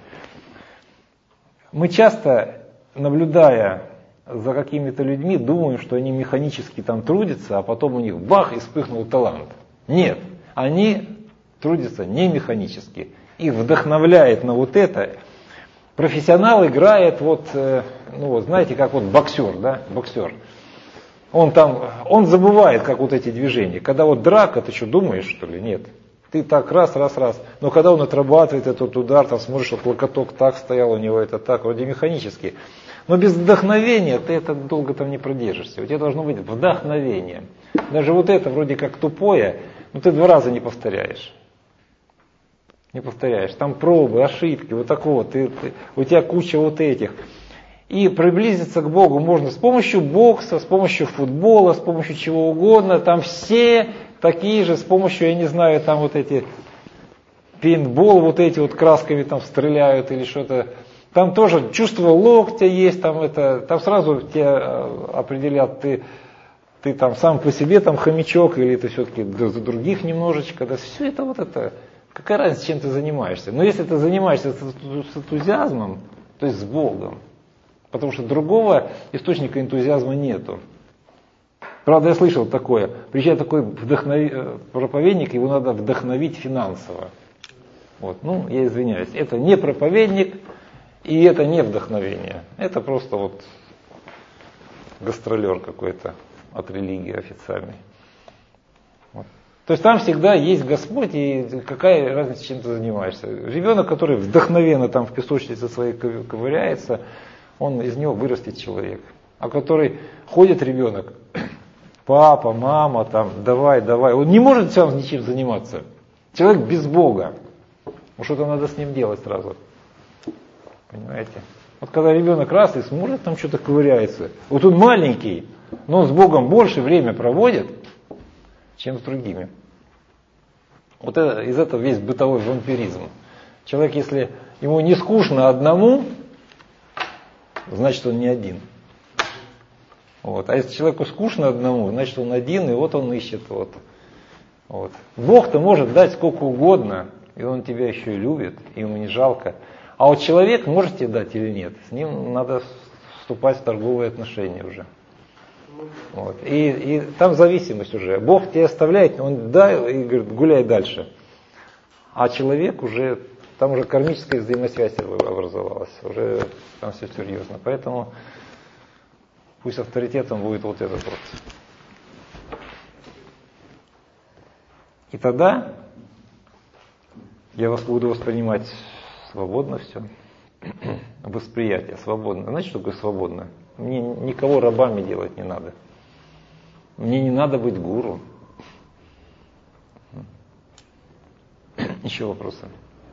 Мы часто, наблюдая за какими-то людьми, думаем, что они механически там трудятся, а потом у них бах и вспыхнул талант. Нет, они трудятся не механически. Их вдохновляет на вот это. Профессионал играет, вот, ну вот, знаете, как вот боксер, да, боксер. Он там, он забывает, как вот эти движения. Когда вот драка, ты что, думаешь, что ли? Нет. Ты так раз, раз, раз. Но когда он отрабатывает этот удар, там смотришь, вот локоток так стоял у него, это так, вроде механически. Но без вдохновения ты это долго там не продержишься. У тебя должно быть вдохновение. Даже вот это вроде как тупое, но ты два раза не повторяешь. Не повторяешь. Там пробы, ошибки, вот такого. Ты, ты, у тебя куча вот этих. И приблизиться к Богу можно с помощью бокса, с помощью футбола, с помощью чего угодно. Там все такие же, с помощью, я не знаю, там вот эти пейнтбол, вот эти вот красками там стреляют или что-то. Там тоже чувство локтя есть, там это, там сразу тебя определят, ты, ты там сам по себе там хомячок или ты все-таки за других немножечко. Да, все это вот это, какая разница, чем ты занимаешься. Но если ты занимаешься с энтузиазмом, то есть с Богом, потому что другого источника энтузиазма нету. Правда, я слышал такое, приезжает такой вдохнови... проповедник, его надо вдохновить финансово. Вот. Ну, я извиняюсь, это не проповедник, И это не вдохновение, это просто вот гастролер какой-то от религии официальной. Вот. То есть там всегда есть Господь, и какая разница, чем ты занимаешься. Ребенок, который вдохновенно там в песочнице своей ковыряется, он из него вырастет человек. А который ходит ребенок, папа, мама, там, давай, давай, он не может сам ничем заниматься. Человек без Бога. Вот что-то надо с ним делать сразу. Понимаете? Вот когда ребенок раз и сможет там что-то ковыряется. Вот он маленький, но он с Богом больше время проводит, чем с другими. Вот это, из этого весь бытовой вампиризм. Человек, если ему не скучно одному, значит он не один. Вот. А если человеку скучно одному, значит он один, и вот он ищет. Вот. Вот. Бог-то может дать сколько угодно, и он тебя еще и любит, и ему не жалко. А вот человек может тебе дать или нет, с ним надо вступать в торговые отношения уже. Вот. И, и там зависимость уже. Бог тебя оставляет, он да, и говорит, гуляй дальше. А человек уже, там уже кармическая взаимосвязь образовалась, уже там все серьезно. Поэтому пусть авторитетом будет вот этот вот. И тогда я вас буду воспринимать свободно все. Восприятие свободно. Знаете, что такое свободно? Мне никого рабами делать не надо. Мне не надо быть гуру. Еще вопросы?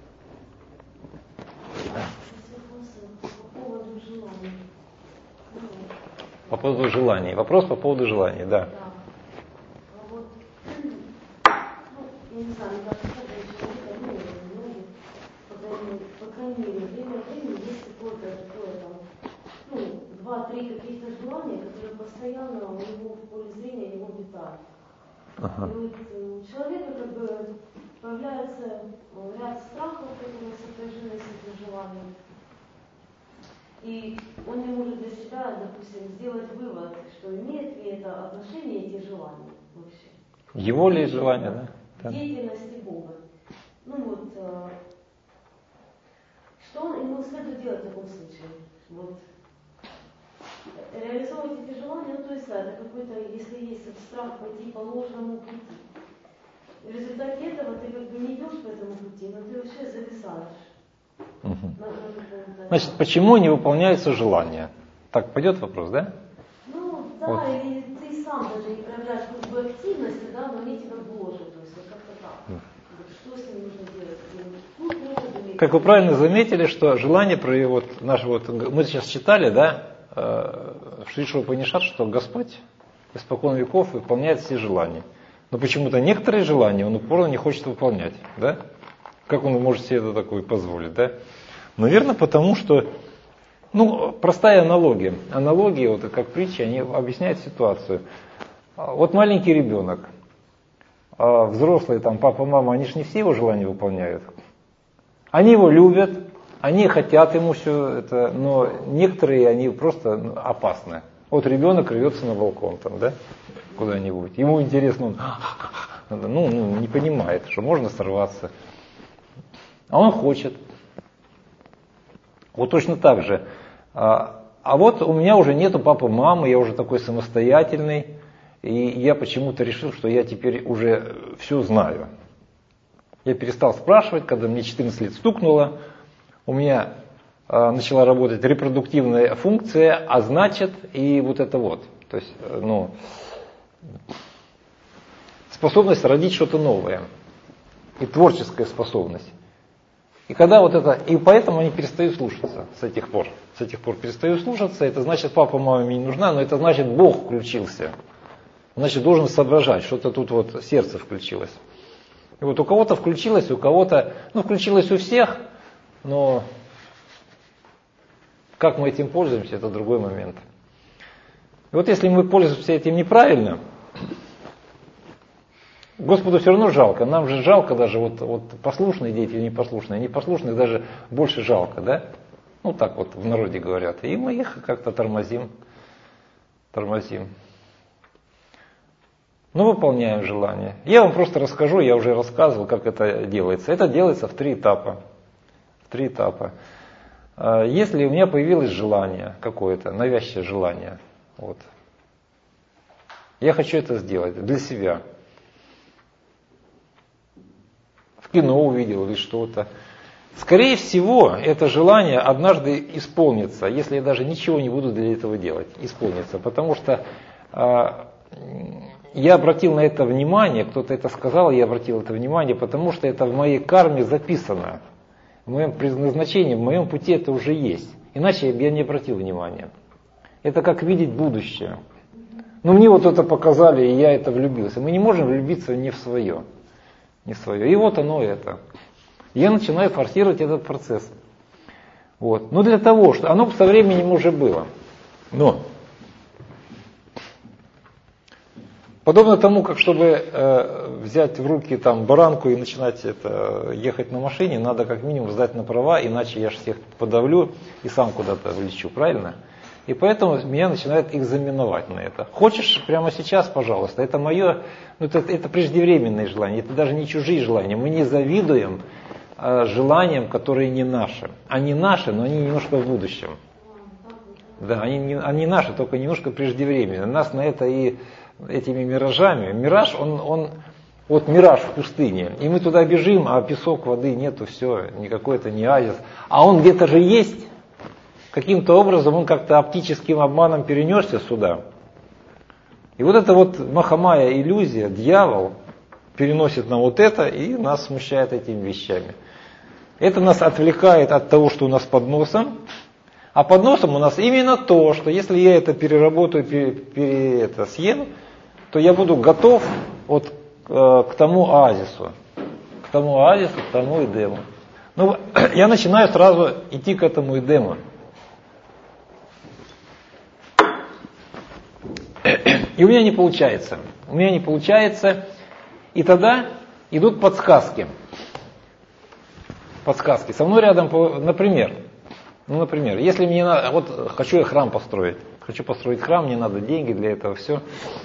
По поводу желаний. Вопрос по поводу желаний, да. Да. Вот, ну, я не знаю, как человека, ну, по крайней, по крайней мере, время от времени есть какое-то такое там, ну, два-три каких-то желания, которые постоянно у него в поле зрения его витают. Ага. И вот у человека как бы появляется ряд страхов, которые сопряжены с этим желанием. И он не может для себя, допустим, сделать вывод, что имеет ли это отношение эти желания вообще. Его ли желание, да? Да. Деятельности Бога. Ну вот, э, что он, ему следует делать в таком случае? Вот. Реализовывать эти желания, ну то есть, да, это какой-то, если есть страх пойти по ложному пути. В результате этого ты как бы не идешь по этому пути, но ты вообще зависаешь. Угу. На, на Значит, почему не выполняется желание? Так, пойдет вопрос, да? Ну, да, вот. Или ты сам даже не проявляешь как бы активности, да, но они тебя гложат, то есть вот как-то так. Mm. Вот что с ним нужно делать? Тут нужно Как вы правильно заметили, что желание, про вот, наше, вот, мы сейчас читали, да, в Шри Упанишад, что Господь испокон веков выполняет все желания. Но почему-то некоторые желания он упорно не хочет выполнять, да? Как он может себе это такое позволить, да? Наверное, потому что, ну, простая аналогия. Аналогии, вот как притчи, они объясняют ситуацию. Вот маленький ребенок, а взрослые, там, папа, мама, они же не все его желания выполняют. Они его любят, они хотят ему все это, но некоторые, они просто опасны. Вот ребенок рвется на балкон, там, да, куда-нибудь. Ему интересно, он ну, ну, не понимает, что можно сорваться. А он хочет. Вот точно так же. А, а вот у меня уже нету папы, мамы, я уже такой самостоятельный, и я почему-то решил, что я теперь уже все знаю. Я перестал спрашивать, когда мне четырнадцать лет стукнуло, у меня а, начала работать репродуктивная функция, а значит и вот это вот. То есть, ну, способность родить что-то новое. И творческая способность. И когда вот это, и поэтому они перестают слушаться с этих пор. С этих пор перестают слушаться, это значит, папа, мама мне не нужна, но это значит, Бог включился. Значит, должен соображать, что-то тут вот сердце включилось. И вот у кого-то включилось, у кого-то, ну, включилось у всех, но как мы этим пользуемся, это другой момент. И вот если мы пользуемся этим неправильно, Господу все равно жалко, нам же жалко даже вот, вот послушные дети или непослушные, непослушных даже больше жалко, да? Ну так вот в народе говорят. И мы их как-то тормозим, тормозим. Ну, выполняем желание. Я вам просто расскажу, я уже рассказывал, как это делается. Это делается в три этапа. В три этапа. Если у меня появилось желание какое-то, навязчивое желание, вот, я хочу это сделать для себя. В кино увидел или что-то. Скорее всего, это желание однажды исполнится, если я даже ничего не буду для этого делать. Исполнится, потому что э, я обратил на это внимание, кто-то это сказал, я обратил это внимание, потому что это в моей карме записано. В моем предназначении, в моем пути это уже есть. Иначе я не обратил внимания. Это как видеть будущее. Ну мне вот это показали, и я это влюбился. Мы не можем влюбиться не в свое. Не в свое. И вот оно это. Я начинаю форсировать этот процесс. Вот. Но для того, что оно со временем уже было. Но подобно тому, как чтобы э, взять в руки там баранку и начинать это, ехать на машине, надо как минимум сдать на права, иначе я же всех подавлю и сам куда-то влечу, правильно? И поэтому меня начинают экзаменовать на это. Хочешь прямо сейчас, пожалуйста, это мое, ну, это, это преждевременные желания, это даже не чужие желания. Мы не завидуем э, желаниям, которые не наши. Они наши, но они немножко в будущем. Да, они, не, они наши, только немножко преждевременные. Нас на это и этими миражами. Мираж, он, он, вот мираж в пустыне. И мы туда бежим, а песок, воды нету, все, никакой это не оазис. А он где-то же есть. Каким-то образом он как-то оптическим обманом перенесся сюда. И вот эта вот махамая иллюзия, дьявол, переносит нам вот это и нас смущает этими вещами. Это нас отвлекает от того, что у нас под носом. А под носом у нас именно то, что если я это переработаю, пере, пере, это съем, то я буду готов вот, э, к тому оазису. К тому оазису, к тому Эдему. Ну, я начинаю сразу идти к этому Эдему. И у меня не получается. У меня не получается. И тогда идут подсказки. Подсказки. Со мной рядом, например, ну, например, если мне надо, вот хочу я храм построить. Хочу построить храм, мне надо деньги для этого, все.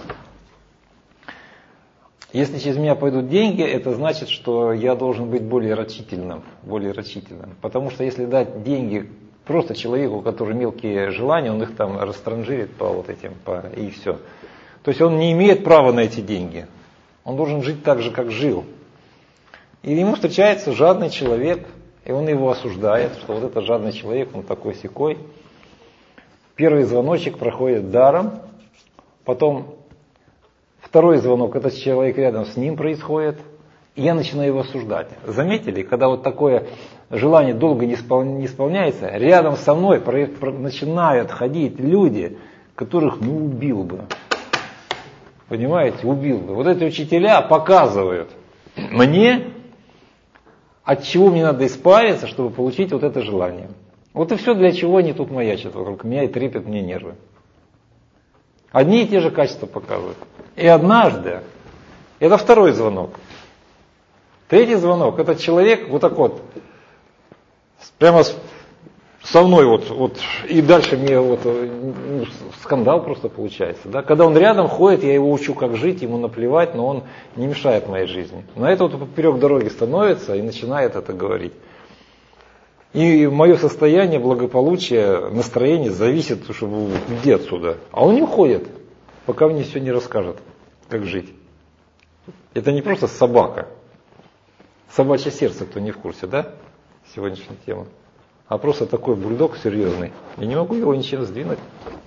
Если через меня пойдут деньги, это значит, что я должен быть более рачительным. Более рачительным. Потому что если дать деньги просто человеку, у которого мелкие желания, он их там растранжирит по вот этим, по, и все. То есть он не имеет права на эти деньги. Он должен жить так же, как жил. И ему встречается жадный человек, и он его осуждает, что вот этот жадный человек, он такой-сякой. Первый звоночек проходит даром, потом второй звонок, этот человек рядом с ним происходит, и я начинаю его осуждать. Заметили, когда вот такое желание долго не исполняется, рядом со мной начинают ходить люди, которых ну убил бы. Понимаете, убил бы. Вот эти учителя показывают мне, от чего мне надо избавиться, чтобы получить вот это желание. Вот и все, для чего они тут маячат вокруг меня и трепят мне нервы. Одни и те же качества показывают. И однажды, это второй звонок. Третий звонок, этот человек вот так вот, прямо со мной вот, вот и дальше мне вот ну, скандал просто получается. Да? Когда он рядом ходит, я его учу, как жить, ему наплевать, но он не мешает моей жизни. На это вот поперек дороги становится и начинает это говорить. И мое состояние, благополучие, настроение зависит, чтобы уйти отсюда. А он не уходит, пока мне все не расскажет, как жить. Это не просто собака. Собачье сердце, кто не в курсе, да? Сегодняшняя тема. А просто такой бульдог серьезный. Я не могу его ничем сдвинуть.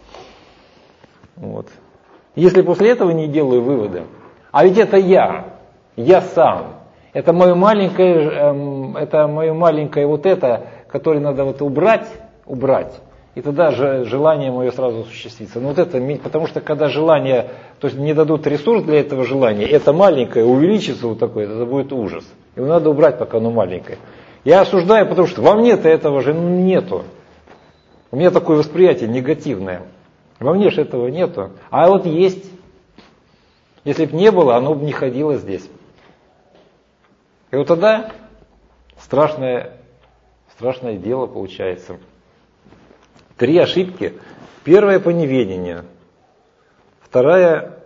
Вот. Если после этого не делаю выводы, а ведь это я, я сам. Это мое маленькое, эм, это мое маленькое вот это, которое надо вот убрать, убрать. И тогда же желание мое сразу осуществится. Но вот это, потому что когда желание, то есть мне дадут ресурс для этого желания, это маленькое увеличится вот такое, это будет ужас. Его надо убрать, пока оно маленькое. Я осуждаю, потому что во мне-то этого же нету. У меня такое восприятие негативное. Во мне же этого нету. А вот есть. Если бы не было, оно бы не ходило здесь. И вот тогда страшное, страшное дело получается. Три ошибки. Первая по неведению. Вторая,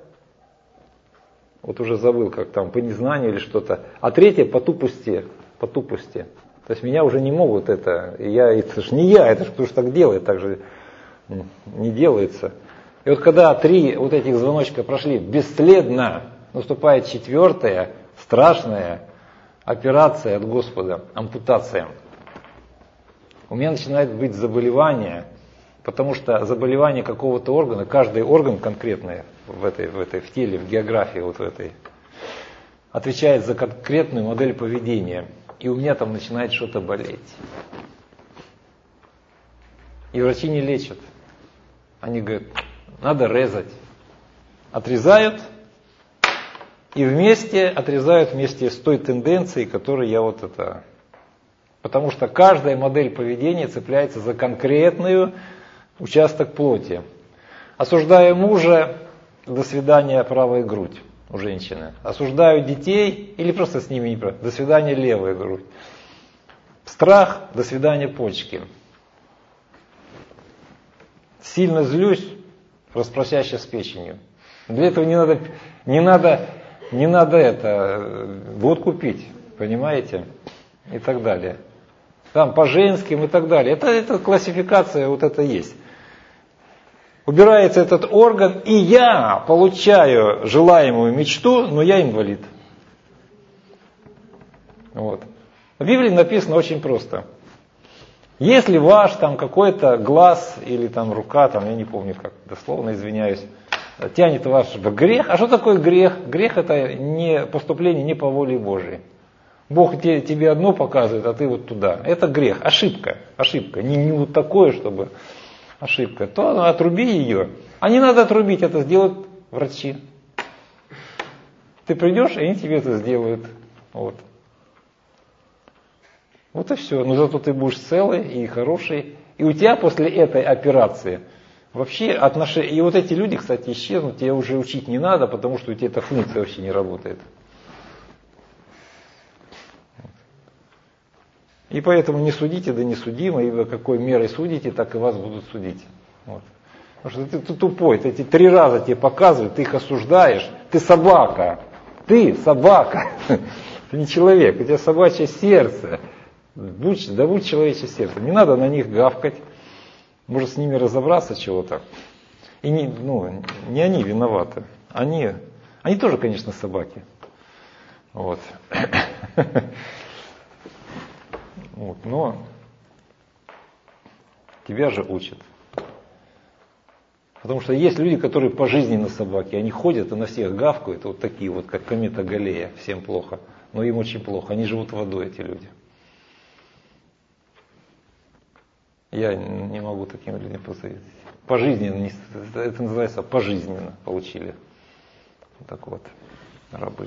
вот уже забыл, как там, по незнанию или что-то. А третья по тупости. По тупости. То есть меня уже не могут это, я, это же не я, это же кто же так делает, так же не делается. И вот когда три вот этих звоночка прошли бесследно, наступает четвертая страшная операция от Господа, ампутация. У меня начинает быть заболевание, потому что заболевание какого-то органа, каждый орган конкретный в этой, в этой, в теле, в географии вот в этой, отвечает за конкретную модель поведения. И у меня там начинает что-то болеть. И врачи не лечат. Они говорят, надо резать. Отрезают, и вместе отрезают вместе с той тенденцией, которую я вот это... Потому что каждая модель поведения цепляется за конкретную участок плоти. Осуждаю мужа, до свидания, правая грудь у женщины. Осуждаю детей, или просто с ними не про. До свидания, левая грудь. Страх, до свидания, почки. Сильно злюсь, распрощайся с печенью. Для этого не надо, не надо, не надо это, водку пить, понимаете? И так далее. Там по женским и так далее. Это, это классификация, вот это есть. Убирается этот орган, и я получаю желаемую мечту, но я инвалид. Вот. В Библии написано очень просто. Если ваш там какой-то глаз или там рука, там, я не помню как, дословно извиняюсь, тянет ваш в грех. А что такое грех? Грех это не поступление не по воле Божией. Бог тебе, тебе одно показывает, а ты вот туда. Это грех, ошибка, ошибка. Не, не вот такое, чтобы ошибка. То отруби ее. А не надо отрубить, это сделают врачи. Ты придешь, и они тебе это сделают. Вот. Вот и все. Но зато ты будешь целый и хороший. И у тебя после этой операции вообще отношения... И вот эти люди, кстати, исчезнут, тебе уже учить не надо, потому что у тебя эта функция вообще не работает. И поэтому не судите, да не судимо, ибо какой мерой судите, так и вас будут судить. Вот. Потому что ты, ты тупой, ты эти три раза тебе показывают, ты их осуждаешь, ты собака, ты собака, ты не человек, у тебя собачье сердце. Будь, да будь человечье сердце. Не надо на них гавкать, может с ними разобраться чего-то. И не, ну, не они виноваты, они, они тоже, конечно, собаки. Вот. Вот, но тебя же учат. Потому что есть люди, которые пожизненно собаки, они ходят и на всех гавкают, вот такие вот, как комета Галлея, всем плохо, но им очень плохо, они живут водой, эти люди. Я не могу такими людьми посоветовать. Пожизненно, это называется пожизненно получили. Вот так вот, рабы.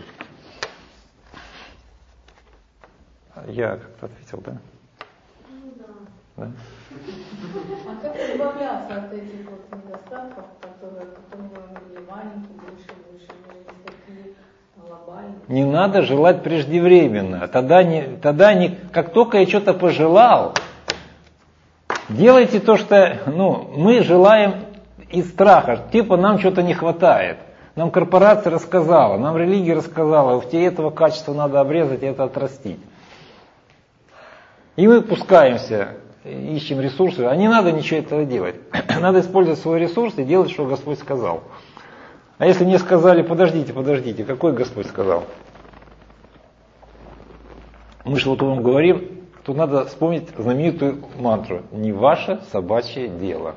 Я как-то ответил, да? Ну да. Да? А как избавляться от этих вот недостатков, которые потом были маленькие, больше, больше, были такие глобальные? Не надо желать преждевременно. Тогда, не, тогда не, как только я что-то пожелал, делайте то, что ну, мы желаем из страха. Типа нам что-то не хватает. Нам корпорация рассказала, нам религия рассказала, в тебе этого качества надо обрезать и это отрастить. И мы пускаемся, ищем ресурсы, а не надо ничего этого делать. Надо использовать свой ресурс и делать, что Господь сказал. А если мне сказали, подождите, подождите, какой Господь сказал? Мы же вот вам говорим, тут надо вспомнить знаменитую мантру. Не ваше собачье дело.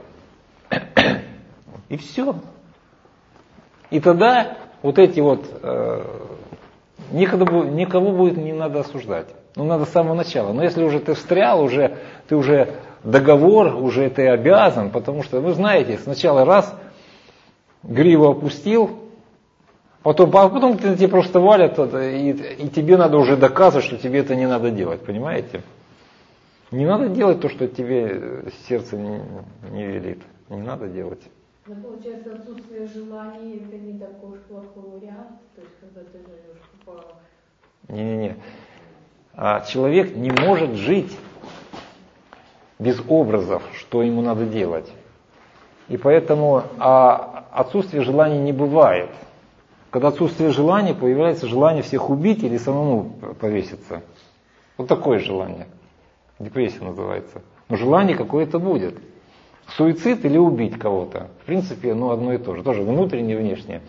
И все. И тогда вот эти вот, э, никого, никого будет не надо осуждать. Ну, надо с самого начала. Но если уже ты встрял, уже, ты уже договор, уже ты обязан, потому что, вы знаете, сначала раз гриву опустил, потом, а потом тебе просто валят, и, и тебе надо уже доказывать, что тебе это не надо делать, понимаете? Не надо делать то, что тебе сердце не, не велит. Не надо делать. Но получается, отсутствие желаний это не такой уж плохой вариант, то есть когда ты живешь по... Не-не-не. А человек не может жить без образов, что ему надо делать. И поэтому а отсутствие желаний не бывает. Когда отсутствие желания, появляется желание всех убить или самому повеситься. Вот такое желание. Депрессия называется. Но желание какое-то будет. Суицид или убить кого-то. В принципе, ну, одно и то же. Тоже внутреннее и внешнее.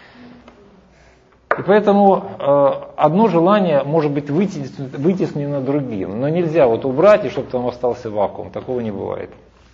И поэтому э, одно желание может быть вытеснено, вытеснено другим. Но нельзя вот убрать, и чтобы там остался вакуум. Такого не бывает.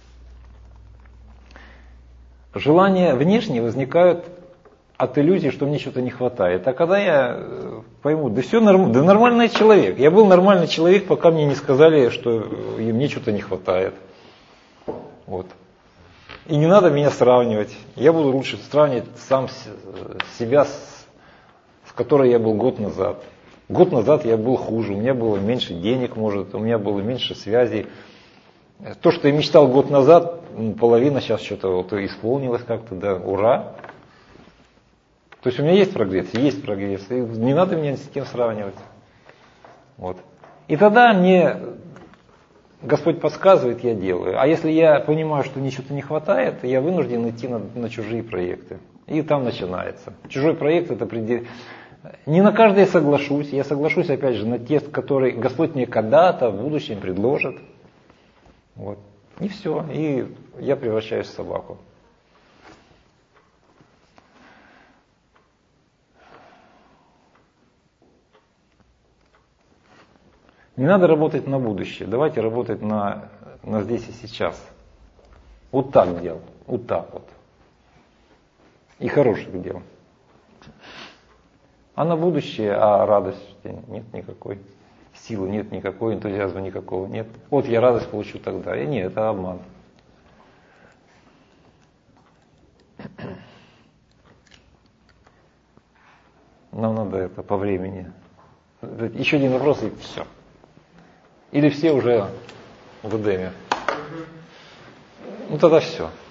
Желания внешние возникают от иллюзии, что мне что-то не хватает. А когда я пойму, да все нормально, да нормальный человек. Я был нормальный человек, пока мне не сказали, что мне что-то не хватает. Вот. И не надо меня сравнивать. Я буду лучше сравнивать сам себя с, с которой я был год назад. Год назад я был хуже, у меня было меньше денег, может, у меня было меньше связей. То, что я мечтал год назад, половина сейчас что-то вот исполнилось как-то, да, ура. То есть у меня есть прогресс, есть прогресс, и не надо меня с кем сравнивать. Вот. И тогда мне Господь подсказывает, я делаю. А если я понимаю, что мне что-то не хватает, я вынужден идти на, на чужие проекты. И там начинается. Чужой проект это предел... Не на каждый я соглашусь. Я соглашусь, опять же, на те, которые Господь мне когда-то в будущем предложит. Вот. И все. И я превращаюсь в собаку. Не надо работать на будущее. Давайте работать на, на здесь и сейчас. Вот так дел. Вот так вот. И хороших дел. А на будущее, а радости нет никакой. Силы нет никакой, энтузиазма никакого нет. Вот я радость получу тогда. И нет, это обман. Нам надо это по времени. Еще один вопрос и все. Или все уже в Эдеме. Ну тогда все.